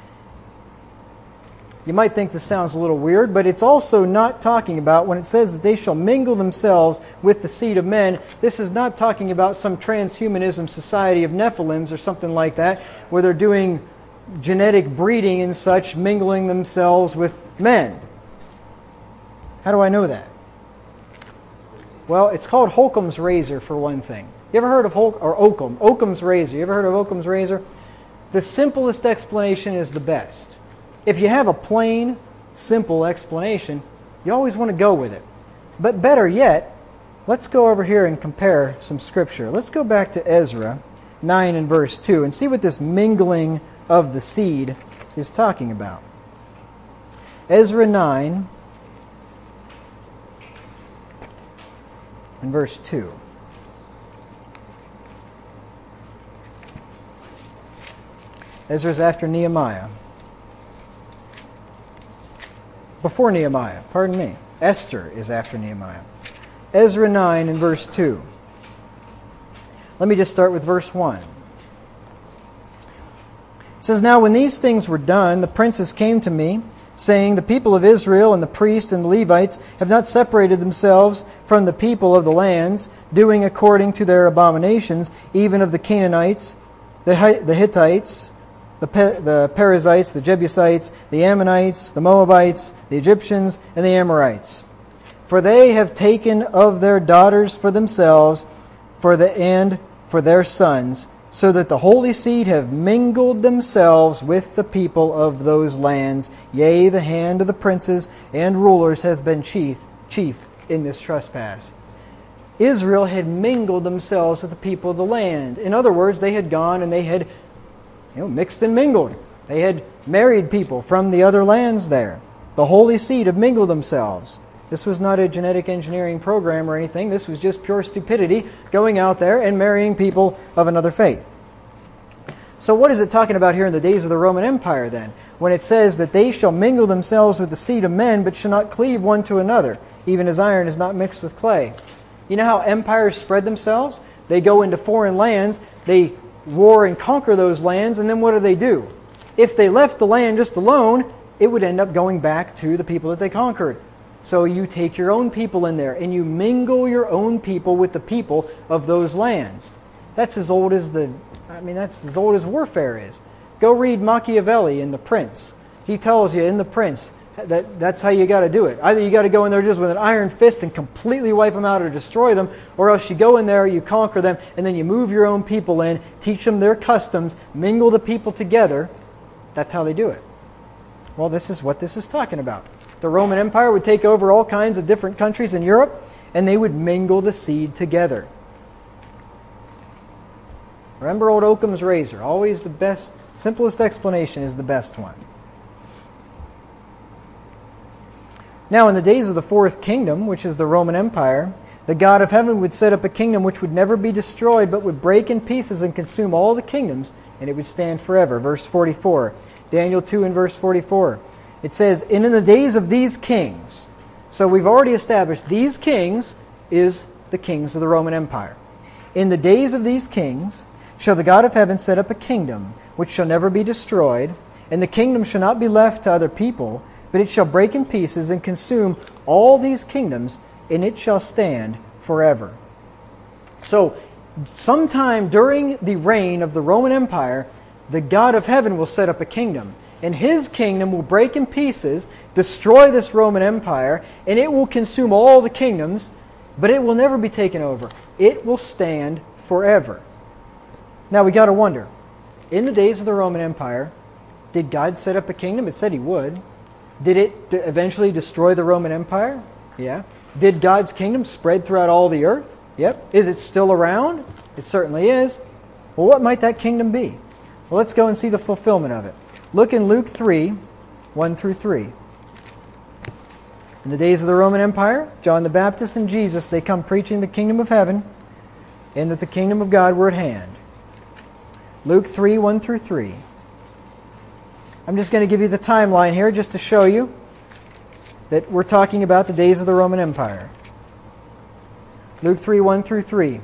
You might think this sounds a little weird, but it's also not talking about, when it says that they shall mingle themselves with the seed of men, this is not talking about some transhumanism society of Nephilims or something like that, where they're doing genetic breeding and such, mingling themselves with men. How do I know that? Well, it's called Holcomb's razor, for one thing. You ever heard of Occam's razor? You ever heard of Occam's razor? The simplest explanation is the best. If you have a plain, simple explanation, you always want to go with it. But better yet, let's go over here and compare some scripture. Let's go back to Ezra 9 and verse 2 and see what this mingling of the seed is talking about. Ezra 9 and verse 2. Ezra's after Nehemiah. Before Nehemiah, pardon me. Esther is after Nehemiah. Ezra 9 and verse 2. Let me just start with verse 1. It says, "Now when these things were done, the princes came to me, saying, The people of Israel and the priests and the Levites have not separated themselves from the people of the lands, doing according to their abominations, even of the Canaanites, the Hittites, the Perizzites, the Jebusites, the Ammonites, the Moabites, the Egyptians, and the Amorites. For they have taken of their daughters for themselves and for their sons, so that the holy seed have mingled themselves with the people of those lands. Yea, the hand of the princes and rulers hath been chief in this trespass." Israel had mingled themselves with the people of the land. In other words, they had gone and they had mixed and mingled. They had married people from the other lands there. The holy seed had mingled themselves. This was not a genetic engineering program or anything. This was just pure stupidity, going out there and marrying people of another faith. So what is it talking about here in the days of the Roman Empire then? When it says that they shall mingle themselves with the seed of men, but shall not cleave one to another, even as iron is not mixed with clay. You know how empires spread themselves? They go into foreign lands, they war and conquer those lands, and then what do? If they left the land just alone, it would end up going back to the people that they conquered. So you take your own people in there, and you mingle your own people with the people of those lands. That's as old as warfare is. Go read Machiavelli in The Prince. He tells you in The Prince that's how you got to do it. Either you got to go in there just with an iron fist and completely wipe them out or destroy them, or else you go in there, you conquer them, and then you move your own people in, teach them their customs, mingle the people together. That's how they do it. Well, this is what this is talking about. The Roman Empire would take over all kinds of different countries in Europe, and they would mingle the seed together. Remember old Occam's razor. Always the best, simplest explanation is the best one. Now, in the days of the fourth kingdom, which is the Roman Empire, the God of heaven would set up a kingdom which would never be destroyed, but would break in pieces and consume all the kingdoms, and it would stand forever. Verse 44. Daniel 2 and verse 44. It says, "And in the days of these kings," so we've already established these kings is the kings of the Roman Empire. "In the days of these kings shall the God of heaven set up a kingdom which shall never be destroyed, and the kingdom shall not be left to other people, but it shall break in pieces and consume all these kingdoms, and it shall stand forever." So, sometime during the reign of the Roman Empire, the God of heaven will set up a kingdom. And His kingdom will break in pieces, destroy this Roman Empire, and it will consume all the kingdoms, but it will never be taken over. It will stand forever. Now we got to wonder, in the days of the Roman Empire, did God set up a kingdom? It said He would. Did it eventually destroy the Roman Empire? Yeah. Did God's kingdom spread throughout all the earth? Yep. Is it still around? It certainly is. Well, what might that kingdom be? Well, let's go and see the fulfillment of it. Look in Luke 3, 1 through 3. In the days of the Roman Empire, John the Baptist and Jesus, they come preaching the kingdom of heaven and that the kingdom of God were at hand. Luke 3, 1 through 3. I'm just going to give you the timeline here just to show you that we're talking about the days of the Roman Empire. Luke 3, 1 through 3.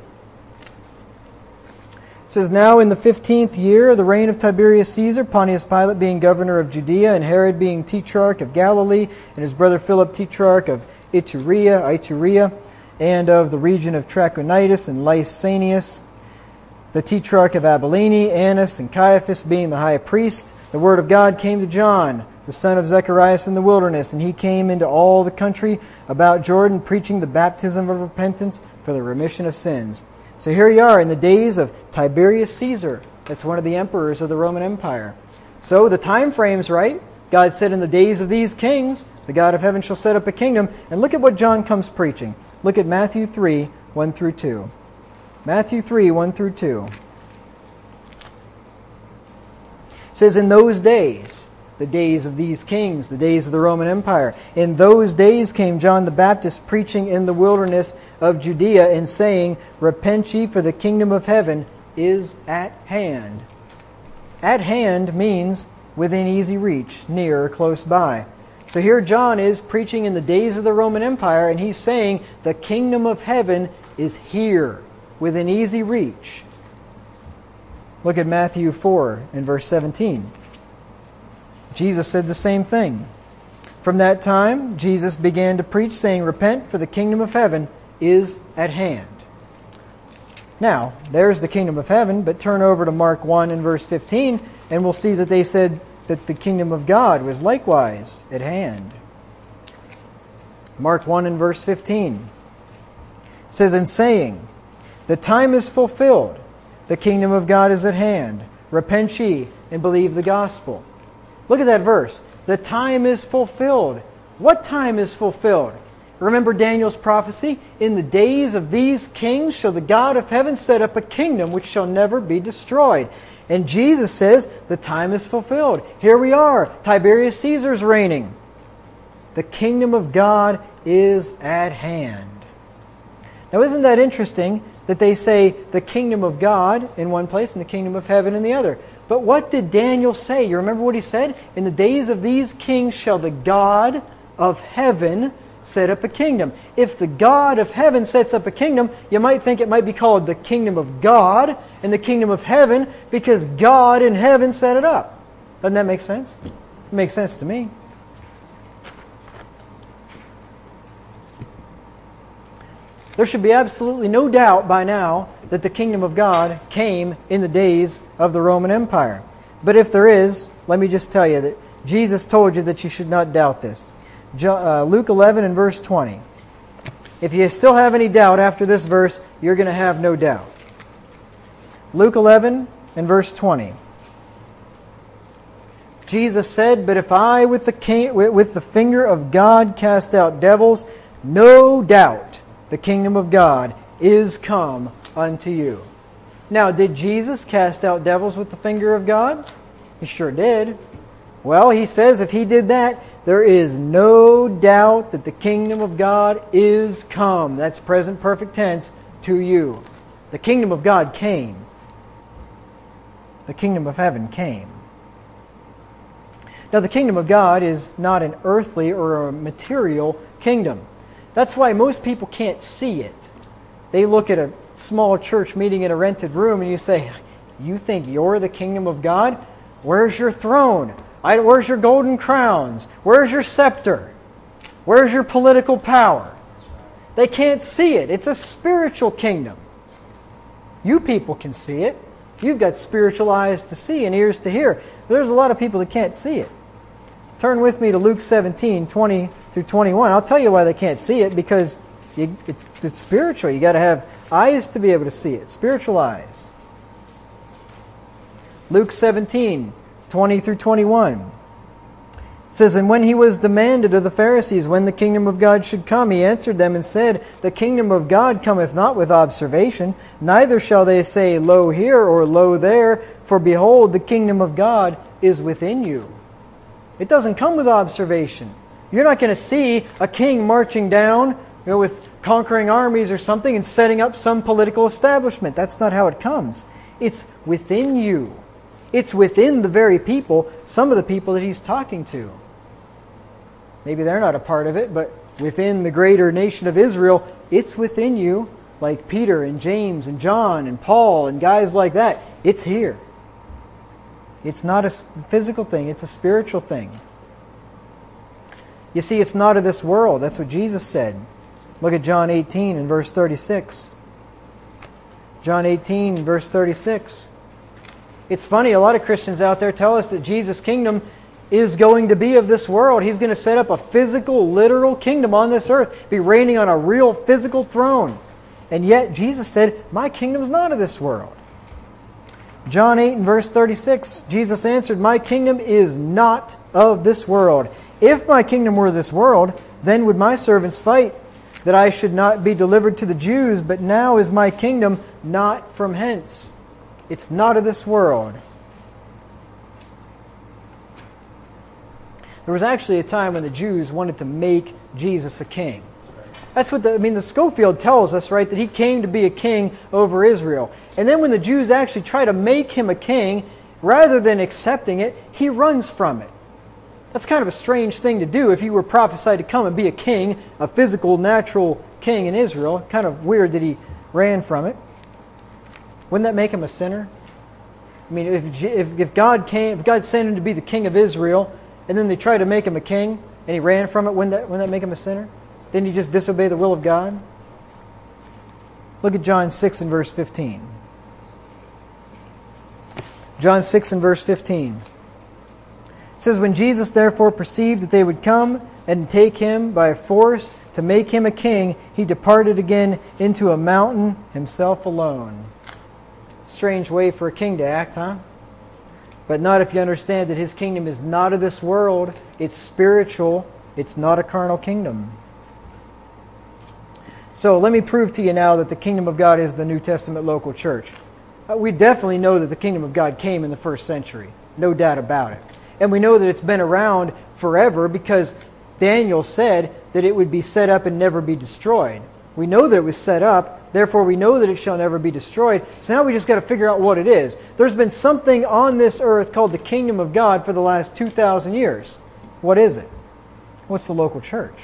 It says, "Now in the 15th year of the reign of Tiberius Caesar, Pontius Pilate being governor of Judea, and Herod being tetrarch of Galilee, and his brother Philip tetrarch of Iturea, and of the region of Trachonitis and Lysanias, the tetrarch of Abilene, Annas and Caiaphas being the high priest, the word of God came to John, the son of Zacharias in the wilderness, and he came into all the country about Jordan, preaching the baptism of repentance for the remission of sins." So here you are in the days of Tiberius Caesar. That's one of the emperors of the Roman Empire. So the time frame's right. God said, "In the days of these kings, the God of heaven shall set up a kingdom." And look at what John comes preaching. Look at Matthew 3, 1 through 2. Matthew 3, 1 through 2. It says, "In those days," the days of these kings, the days of the Roman Empire, "in those days came John the Baptist preaching in the wilderness of Judea and saying, Repent ye, for the kingdom of heaven is at hand." At hand means within easy reach, near or close by. So here John is preaching in the days of the Roman Empire, and he's saying the kingdom of heaven is here, within easy reach. Look at Matthew 4 and verse 17. Jesus said the same thing. "From that time, Jesus began to preach, saying, Repent, for the kingdom of heaven is at hand." Now, there's the kingdom of heaven, but turn over to Mark 1 and verse 15, and we'll see that they said that the kingdom of God was likewise at hand. Mark 1 and verse 15 says, "And saying, The time is fulfilled, the kingdom of God is at hand. Repent ye and believe the gospel." Look at that verse. The time is fulfilled. What time is fulfilled? Remember Daniel's prophecy? "In the days of these kings shall the God of heaven set up a kingdom which shall never be destroyed." And Jesus says, the time is fulfilled. Here we are. Tiberius Caesar's reigning. The kingdom of God is at hand. Now isn't that interesting that they say the kingdom of God in one place and the kingdom of heaven in the other? But what did Daniel say? You remember what he said? "In the days of these kings shall the God of heaven set up a kingdom." If the God of heaven sets up a kingdom, you might think it might be called the kingdom of God and the kingdom of heaven because God in heaven set it up. Doesn't that make sense? It makes sense to me. There should be absolutely no doubt by now that the kingdom of God came in the days of the Roman Empire. But if there is, let me just tell you that Jesus told you that you should not doubt this. Luke 11 and verse 20. If you still have any doubt after this verse, you're going to have no doubt. Luke 11 and verse 20. Jesus said, "But if I with the finger of God cast out devils, no doubt the kingdom of God is come unto you." Now, did Jesus cast out devils with the finger of God? He sure did. Well, he says if he did that, there is no doubt that the kingdom of God is come. That's present perfect tense to you. The kingdom of God came. The kingdom of heaven came. Now, the kingdom of God is not an earthly or a material kingdom. That's why most people can't see it. They look at a small church meeting in a rented room and you say, you think you're the kingdom of God? Where's your throne? Where's your golden crowns? Where's your scepter? Where's your political power? They can't see it. It's a spiritual kingdom. You people can see it. You've got spiritual eyes to see and ears to hear. But there's a lot of people that can't see it. Turn with me to Luke 17, 20 through 21. I'll tell you why they can't see it, because it's spiritual. You got to have eyes to be able to see it. Spiritual eyes. Luke 17, 20 through 21. It says, And when he was demanded of the Pharisees when the kingdom of God should come, he answered them and said, The kingdom of God cometh not with observation, neither shall they say, Lo here, or Lo there, for behold, the kingdom of God is within you. It doesn't come with observation. You're not going to see a king marching down, with conquering armies or something and setting up some political establishment. That's not how it comes. It's within you. It's within the very people, some of the people that he's talking to. Maybe they're not a part of it, but within the greater nation of Israel, it's within you, like Peter and James and John and Paul and guys like that. It's here. It's not a physical thing, it's a spiritual thing. You see, it's not of this world. That's what Jesus said. Look at John 18 and verse 36. John 18, verse 36. It's funny, a lot of Christians out there tell us that Jesus' kingdom is going to be of this world. He's going to set up a physical, literal kingdom on this earth, be reigning on a real physical throne. And yet Jesus said, My kingdom is not of this world. John 8 and verse 36, Jesus answered, My kingdom is not of this world. If my kingdom were this world, then would my servants fight, that I should not be delivered to the Jews, but now is my kingdom not from hence. It's not of this world. There was actually a time when the Jews wanted to make Jesus a king. That's what the Schofield tells us, right, that he came to be a king over Israel. And then when the Jews actually try to make him a king, rather than accepting it, he runs from it. That's kind of a strange thing to do if you were prophesied to come and be a king, a physical, natural king in Israel. Kind of weird that he ran from it. Wouldn't that make him a sinner? I mean, if God sent him to be the king of Israel, and then they tried to make him a king, and he ran from it, wouldn't that make him a sinner? Didn't he just disobey the will of God? Look at John 6 and verse 15. John 6 and verse 15. It says, When Jesus therefore perceived that they would come and take him by force to make him a king, he departed again into a mountain, himself alone. Strange way for a king to act, huh? But not if you understand that his kingdom is not of this world. It's spiritual. It's not a carnal kingdom. So let me prove to you now that the kingdom of God is the New Testament local church. We definitely know that the kingdom of God came in the first century. No doubt about it. And we know that it's been around forever because Daniel said that it would be set up and never be destroyed. We know that it was set up, therefore we know that it shall never be destroyed. So now we just got to figure out what it is. There's been something on this earth called the kingdom of God for the last 2,000 years. What is it? What's the local church?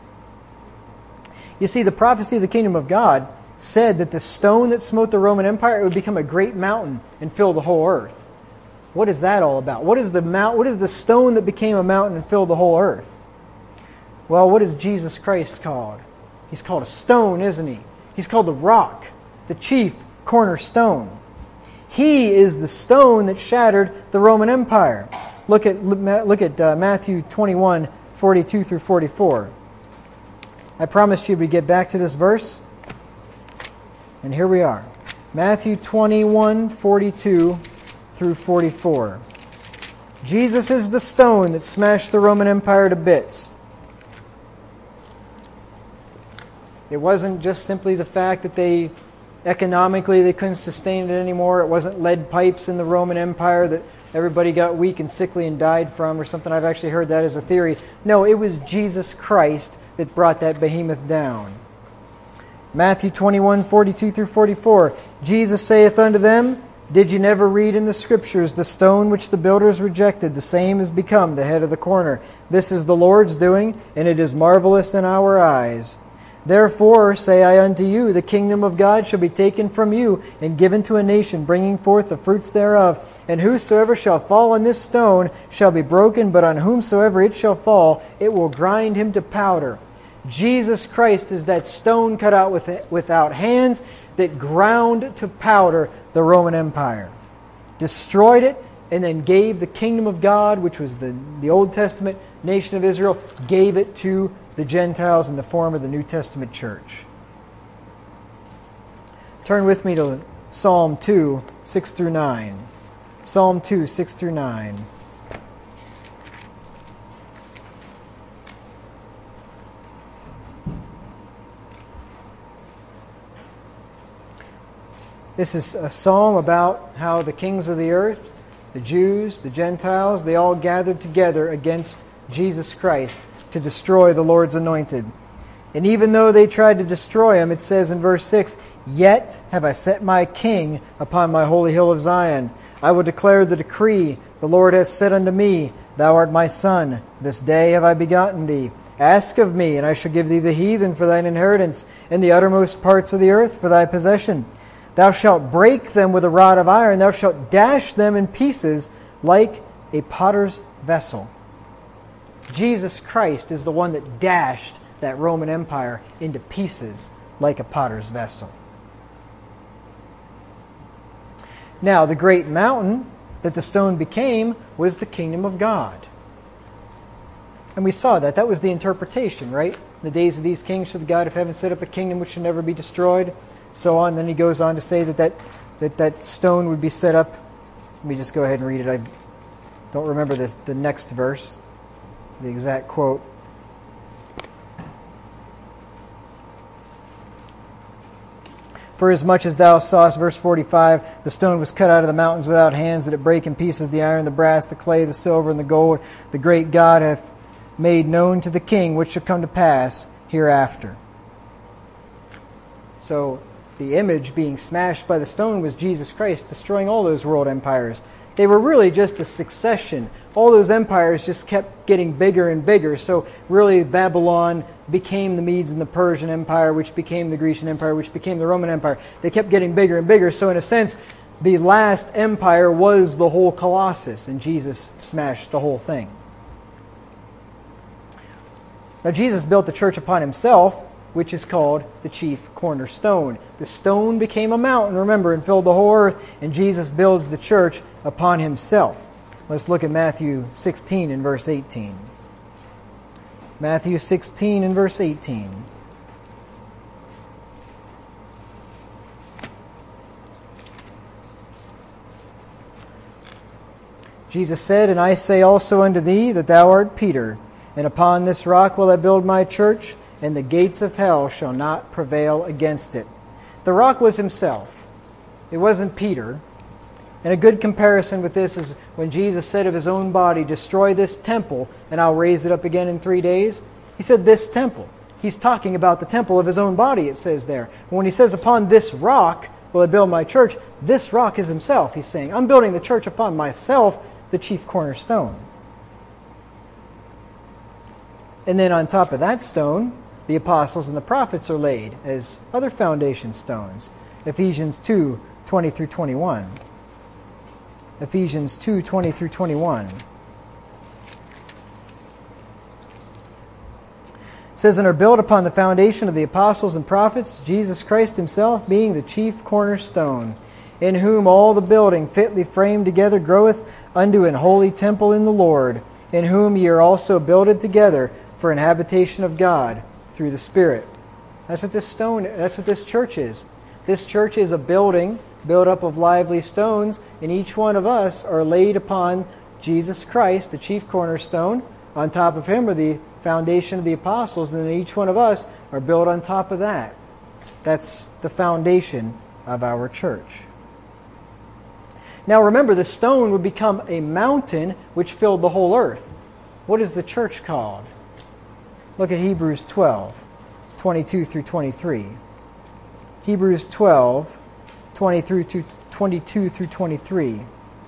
You see, the prophecy of the kingdom of God said that the stone that smote the Roman Empire would become a great mountain and fill the whole earth. What is that all about? What is the stone that became a mountain and filled the whole earth? Well, what is Jesus Christ called? He's called a stone, isn't he? He's called the rock, the chief cornerstone. He is the stone that shattered the Roman Empire. Look at Matthew 21, 42 through 44. I promised you we'd get back to this verse. And here we are. Matthew 21, 42 through 44. Jesus is the stone that smashed the Roman Empire to bits. It wasn't just simply the fact that they economically they couldn't sustain it anymore. It wasn't lead pipes in the Roman Empire that everybody got weak and sickly and died from or something. I've actually heard that as a theory. No, it was Jesus Christ that brought that behemoth down. Matthew 21:42 through 44. Jesus saith unto them, Did you never read in the Scriptures, the stone which the builders rejected, the same is become the head of the corner? This is the Lord's doing, and it is marvelous in our eyes. Therefore say I unto you, the kingdom of God shall be taken from you, and given to a nation, bringing forth the fruits thereof. And whosoever shall fall on this stone shall be broken, but on whomsoever it shall fall, it will grind him to powder. Jesus Christ is that stone cut out without hands that ground to powder the Roman Empire. Destroyed it, and then gave the kingdom of God, which was the Old Testament nation of Israel, gave it to the Gentiles in the form of the New Testament church. Turn with me to Psalm 2, 6 through 9. Psalm 2, 6 through 9. This is a psalm about how the kings of the earth, the Jews, the Gentiles, they all gathered together against Jesus Christ to destroy the Lord's anointed. And even though they tried to destroy him, it says in verse 6, Yet have I set my king upon my holy hill of Zion. I will declare the decree. The Lord hath said unto me, Thou art my son. This day have I begotten thee. Ask of me, and I shall give thee the heathen for thine inheritance, and the uttermost parts of the earth for thy possession. Thou shalt break them with a rod of iron. Thou shalt dash them in pieces like a potter's vessel. Jesus Christ is the one that dashed that Roman Empire into pieces like a potter's vessel. Now, the great mountain that the stone became was the kingdom of God. And we saw that. That was the interpretation, right? In the days of these kings shall the God of heaven set up a kingdom which shall never be destroyed. So on. Then he goes on to say that stone would be set up. Let me just go ahead and read it. I don't remember the next verse, the exact quote. For as much as thou sawest, verse 45, the stone was cut out of the mountains without hands, that it break in pieces the iron, the brass, the clay, the silver, and the gold. The great God hath made known to the king which shall come to pass hereafter. So the image being smashed by the stone was Jesus Christ destroying all those world empires. They were really just a succession. All those empires just kept getting bigger and bigger. So really Babylon became the Medes and the Persian Empire, which became the Grecian Empire, which became the Roman Empire. They kept getting bigger and bigger. So in a sense, the last empire was the whole Colossus, and Jesus smashed the whole thing. Now Jesus built the church upon himself, which is called the chief cornerstone. The stone became a mountain, remember, and filled the whole earth, and Jesus builds the church upon himself. Let's look at Matthew 16 and verse 18. Matthew 16 and verse 18. Jesus said, And I say also unto thee that thou art Peter, and upon this rock will I build my church, and the gates of hell shall not prevail against it. The rock was himself. It wasn't Peter. And a good comparison with this is when Jesus said of his own body, Destroy this temple, and I'll raise it up again in 3 days. He said this temple. He's talking about the temple of his own body, it says there. When he says, Upon this rock will I build my church, this rock is himself. He's saying, I'm building the church upon myself, the chief cornerstone. And then on top of that stone, the apostles and the prophets are laid as other foundation stones. Ephesians 2, 20 through 21. Ephesians 2, 20 through 21. It says, And are built upon the foundation of the apostles and prophets, Jesus Christ himself being the chief cornerstone, in whom all the building fitly framed together groweth unto an holy temple in the Lord, in whom ye are also builded together for an habitation of God through the Spirit. That's what this church is. This church is a building built up of lively stones, and each one of us are laid upon Jesus Christ, the chief cornerstone. On top of him are the foundation of the apostles, and then each one of us are built on top of that. That's the foundation of our church. Now remember, the stone would become a mountain which filled the whole earth. What is the church called? Look at Hebrews 12, 22 through 23. Hebrews 12, 22 through 23. It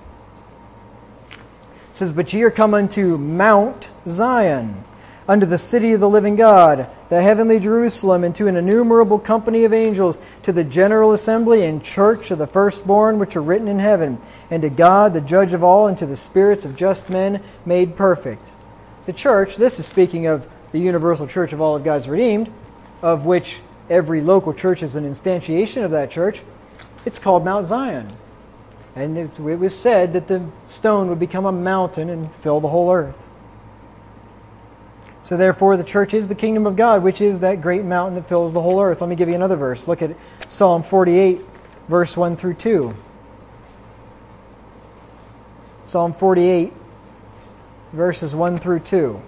says, "But ye are come unto Mount Zion, unto the city of the living God, the heavenly Jerusalem, and to an innumerable company of angels, to the general assembly and church of the firstborn which are written in heaven, and to God, the judge of all, and to the spirits of just men made perfect." The church, this is speaking of the universal church of all of God's redeemed, of which every local church is an instantiation of that church. It's called Mount Zion. And it was said that the stone would become a mountain and fill the whole earth. So therefore the church is the kingdom of God, which is that great mountain that fills the whole earth. Let me give you another verse. Look at Psalm 48, verse 1 through 2. Psalm 48, verses 1 through 2.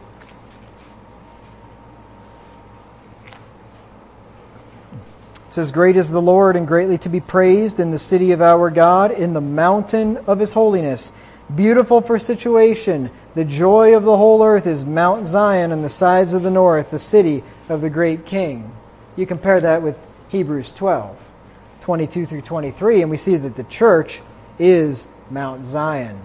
It says, "Great is the Lord, and greatly to be praised in the city of our God, in the mountain of His holiness. Beautiful for situation, the joy of the whole earth is Mount Zion on the sides of the north, the city of the great King." You compare that with Hebrews 12, 22 through 23, and we see that the church is Mount Zion.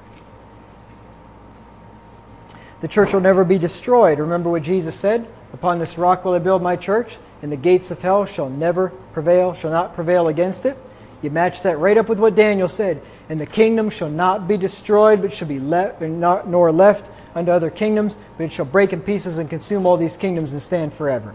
The church will never be destroyed. Remember what Jesus said? "Upon this rock will I build my church, and the gates of hell shall not prevail against it." You match that right up with what Daniel said. "And the kingdom shall not be destroyed, but shall be nor left unto other kingdoms, but it shall break in pieces and consume all these kingdoms and stand forever."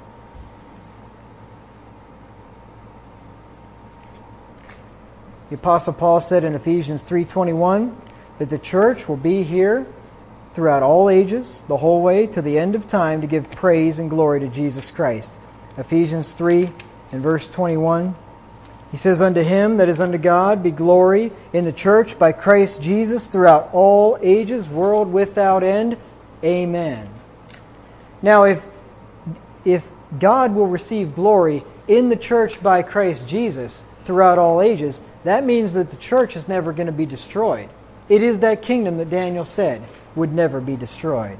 The Apostle Paul said in Ephesians 3:21 that the church will be here throughout all ages, the whole way to the end of time, to give praise and glory to Jesus Christ. Ephesians 3 and verse 21. He says, "Unto Him that is unto God be glory in the church by Christ Jesus throughout all ages, world without end. Amen." Now, if God will receive glory in the church by Christ Jesus throughout all ages, that means that the church is never going to be destroyed. It is that kingdom that Daniel said would never be destroyed.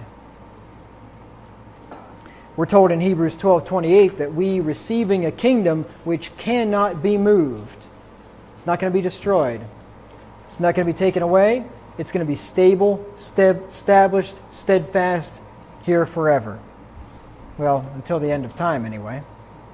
We're told in Hebrews 12:28 that we receiving a kingdom which cannot be moved. It's not going to be destroyed. It's not going to be taken away. It's going to be stable, established, steadfast, here forever. Well, until the end of time anyway.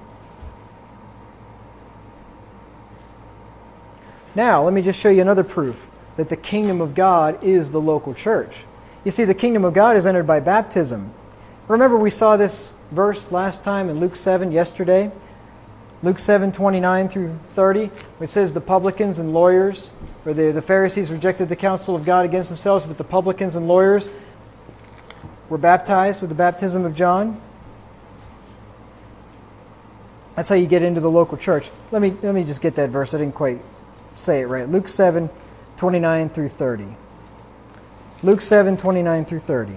Now, let me just show you another proof that the kingdom of God is the local church. You see, the kingdom of God is entered by baptism. Remember, we saw this verse last time in Luke 7 yesterday. Luke 7:29 through 30. It says the publicans and lawyers, or the Pharisees rejected the counsel of God against themselves, but the publicans and lawyers were baptized with the baptism of John. That's how you get into the local church. Let me just get that verse. I didn't quite say it right. Luke 7:29 through 30. Luke 7:29 through 30.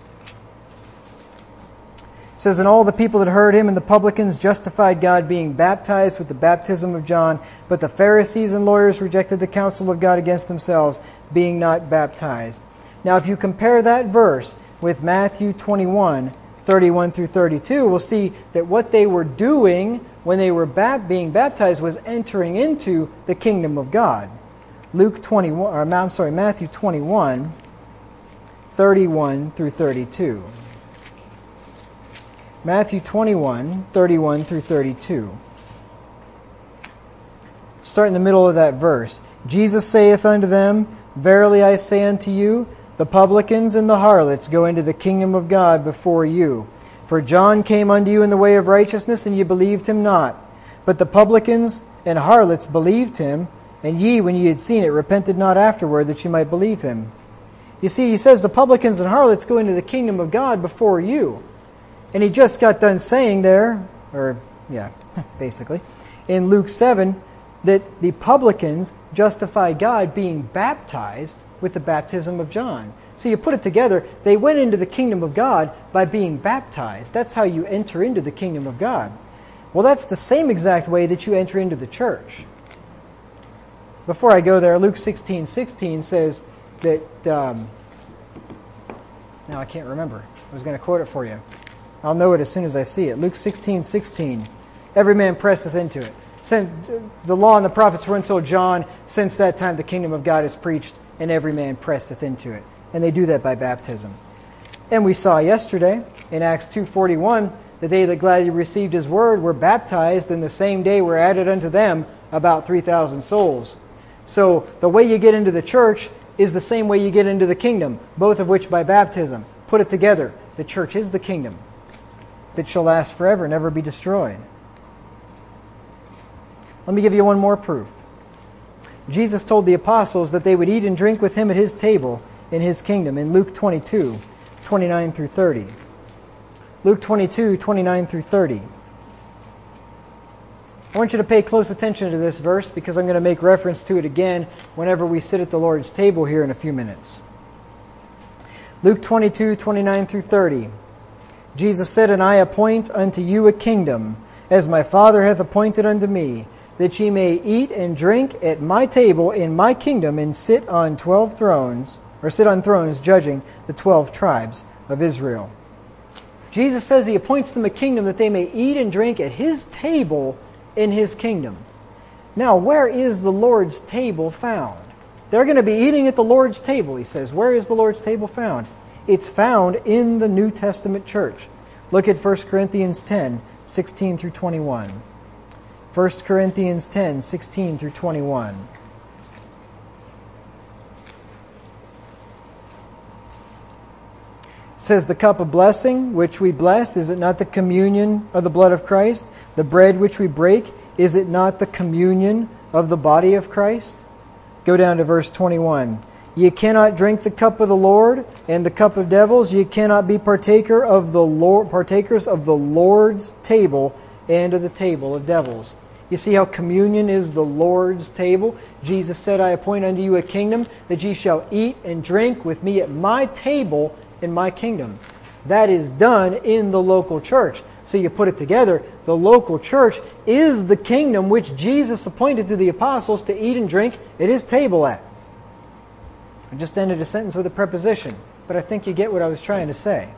It says, "And all the people that heard him and the publicans justified God, being baptized with the baptism of John. But the Pharisees and lawyers rejected the counsel of God against themselves, being not baptized." Now, if you compare that verse with Matthew 21:31 through 32, we'll see that what they were doing when they were being baptized was entering into the kingdom of God. Matthew 21:31 through 32. Matthew 21:31 through 32. Start in the middle of that verse. "Jesus saith unto them, Verily I say unto you, the publicans and the harlots go into the kingdom of God before you. For John came unto you in the way of righteousness, and ye believed him not. But the publicans and harlots believed him, and ye, when ye had seen it, repented not afterward, that ye might believe him." You see, he says the publicans and harlots go into the kingdom of God before you. And he just got done saying there, basically, in Luke 7, that the publicans justified God being baptized with the baptism of John. So you put it together, they went into the kingdom of God by being baptized. That's how you enter into the kingdom of God. Well, that's the same exact way that you enter into the church. before I go there, Luke 16:16 says that, now I can't remember. I was going to quote it for you. I'll know it as soon as I see it. Luke 16:16. Every man presseth into it. Since the law and the prophets were until John, since that time the kingdom of God is preached, and every man presseth into it. And they do that by baptism. And we saw yesterday in Acts 2:41 that they that gladly received His word were baptized, and the same day were added unto them about 3,000 souls. So the way you get into the church is the same way you get into the kingdom, both of which by baptism. Put it together. The church is the kingdom that shall last forever, never be destroyed. Let me give you one more proof. Jesus told the apostles that they would eat and drink with Him at His table in His kingdom in Luke 22:29 through 30. Luke 22:29 through 30. I want you to pay close attention to this verse because I'm going to make reference to it again whenever we sit at the Lord's table here in a few minutes. Luke 22:29 through 30. Jesus said, And I appoint unto you a kingdom, as my Father hath appointed unto me, that ye may eat and drink at my table in my kingdom, and sit on 12 thrones, or sit on thrones judging the 12 tribes of Israel. Jesus says He appoints them a kingdom that they may eat and drink at His table in His kingdom. Now, where is the Lord's table found? They're going to be eating at the Lord's table, He says. Where is the Lord's table found? It's found in the New Testament church. Look at 1 Corinthians 10:16 through 21. 1 Corinthians 10:16 through 21. It says, The cup of blessing which we bless, is it not the communion of the blood of Christ? The bread which we break, is it not the communion of the body of Christ? Go down to verse 21. Ye cannot drink the cup of the Lord and the cup of devils. Ye cannot be partakers of the Lord's table and of the table of devils. You see how communion is the Lord's table? Jesus said, I appoint unto you a kingdom, that ye shall eat and drink with me at my table in my kingdom. That is done in the local church. So you put it together, the local church is the kingdom which Jesus appointed to the apostles to eat and drink at His table at. I just ended a sentence with a preposition, but I think you get what I was trying to say.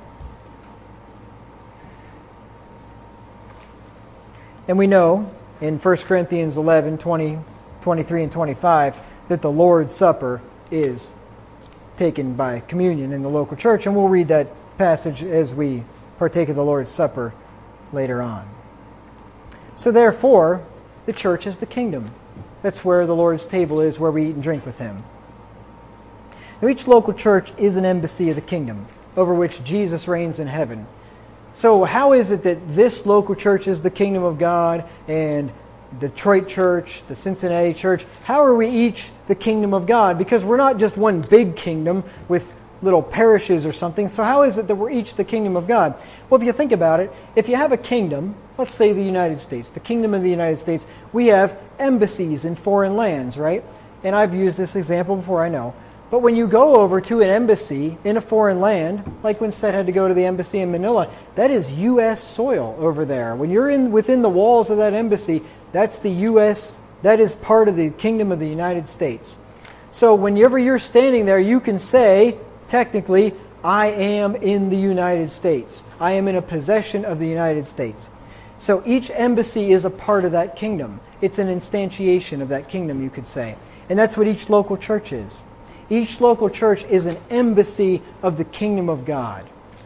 And we know in 1 Corinthians 11, 20, 23, and 25 that the Lord's Supper is taken by communion in the local church, and we'll read that passage as we partake of the Lord's Supper later on. So therefore, the church is the kingdom. That's where the Lord's table is, where we eat and drink with Him. Now, each local church is an embassy of the kingdom over which Jesus reigns in heaven. So how is it that this local church is the kingdom of God, and Detroit church, the Cincinnati church, how are we each the kingdom of God? Because we're not just one big kingdom with little parishes or something. So how is it that we're each the kingdom of God? Well, if you think about it, if you have a kingdom, let's say the United States, the kingdom of the United States, we have embassies in foreign lands, right? And I've used this example before, I know. But when you go over to an embassy in a foreign land, like when Seth had to go to the embassy in Manila, that is U.S. soil over there. When you're within the walls of that embassy, that's the U.S., that is part of the kingdom of the United States. So whenever you're standing there, you can say, technically, I am in the United States. I am in a possession of the United States. So each embassy is a part of that kingdom. It's an instantiation of that kingdom, you could say. And that's what each local church is. Each local church is an embassy of the kingdom of God.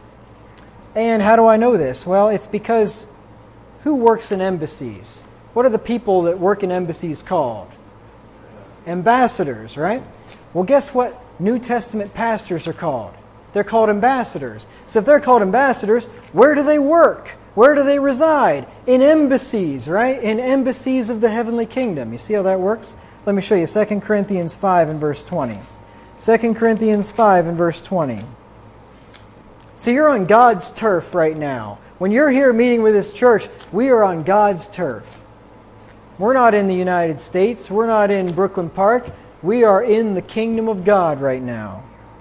And how do I know this? Well, it's because who works in embassies? What are the people that work in embassies called? Ambassadors, right? Well, guess what New Testament pastors are called? They're called ambassadors. So if they're called ambassadors, where do they work? Where do they reside? In embassies, right? In embassies of the heavenly kingdom. You see how that works? Let me show you 2 Corinthians 5 and verse 20. 2 Corinthians 5 and verse 20. So you're on God's turf right now. When you're here meeting with this church, we are on God's turf. We're not in the United States. We're not in Brooklyn Park. We are in the kingdom of God right now.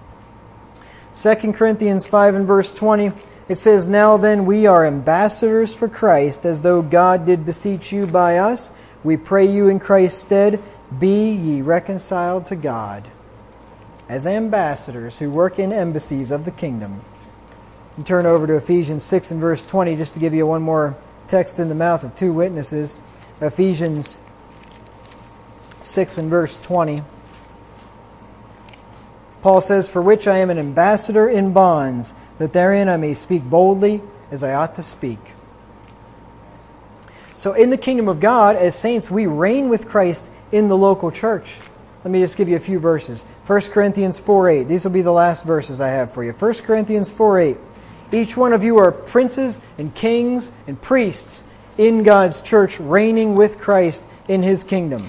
2 Corinthians 5 and verse 20, it says, Now then we are ambassadors for Christ, as though God did beseech you by us. We pray you in Christ's stead, Be ye reconciled to God, as ambassadors who work in embassies of the kingdom. And turn over to Ephesians 6 and verse 20, just to give you one more text in the mouth of two witnesses. Ephesians 6 and verse 20. Paul says, "For which I am an ambassador in bonds, that therein I may speak boldly as I ought to speak." So in the kingdom of God, as saints, we reign with Christ in the local church. Let me just give you a few verses. 1 Corinthians 4:8. These will be the last verses I have for you. 1 Corinthians 4:8. Each one of you are princes and kings and priests in God's church, reigning with Christ in His kingdom.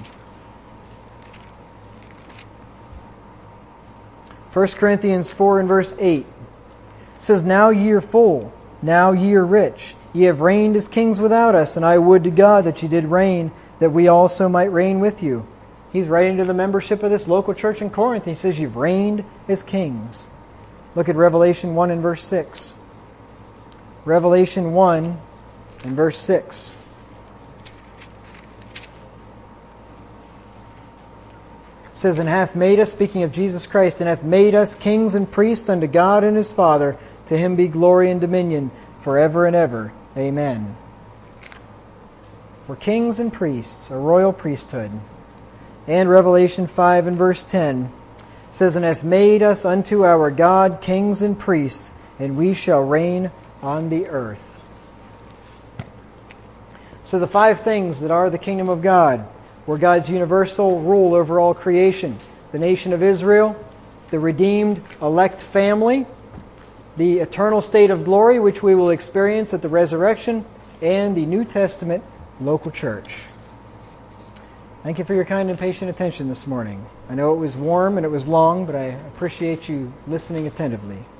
1 Corinthians 4 and verse 8 says, "Now ye are full, now ye are rich. Ye have reigned as kings without us, and I would to God that ye did reign, that we also might reign with you." He's writing to the membership of this local church in Corinth. He says, "You've reigned as kings." Look at Revelation 1 and verse 6. Revelation 1 and verse 6. It says, "And hath made us," speaking of Jesus Christ, "and hath made us kings and priests unto God and His Father. To Him be glory and dominion forever and ever. Amen." We're kings and priests, a royal priesthood. And Revelation 5 and verse 10 says, "And hath made us unto our God kings and priests, and we shall reign on the earth." So the five things that are the kingdom of God were God's universal rule over all creation, the nation of Israel, the redeemed elect family, the eternal state of glory which we will experience at the resurrection, and the New Testament local church. Thank you for your kind and patient attention this morning. I know it was warm and it was long, but I appreciate you listening attentively.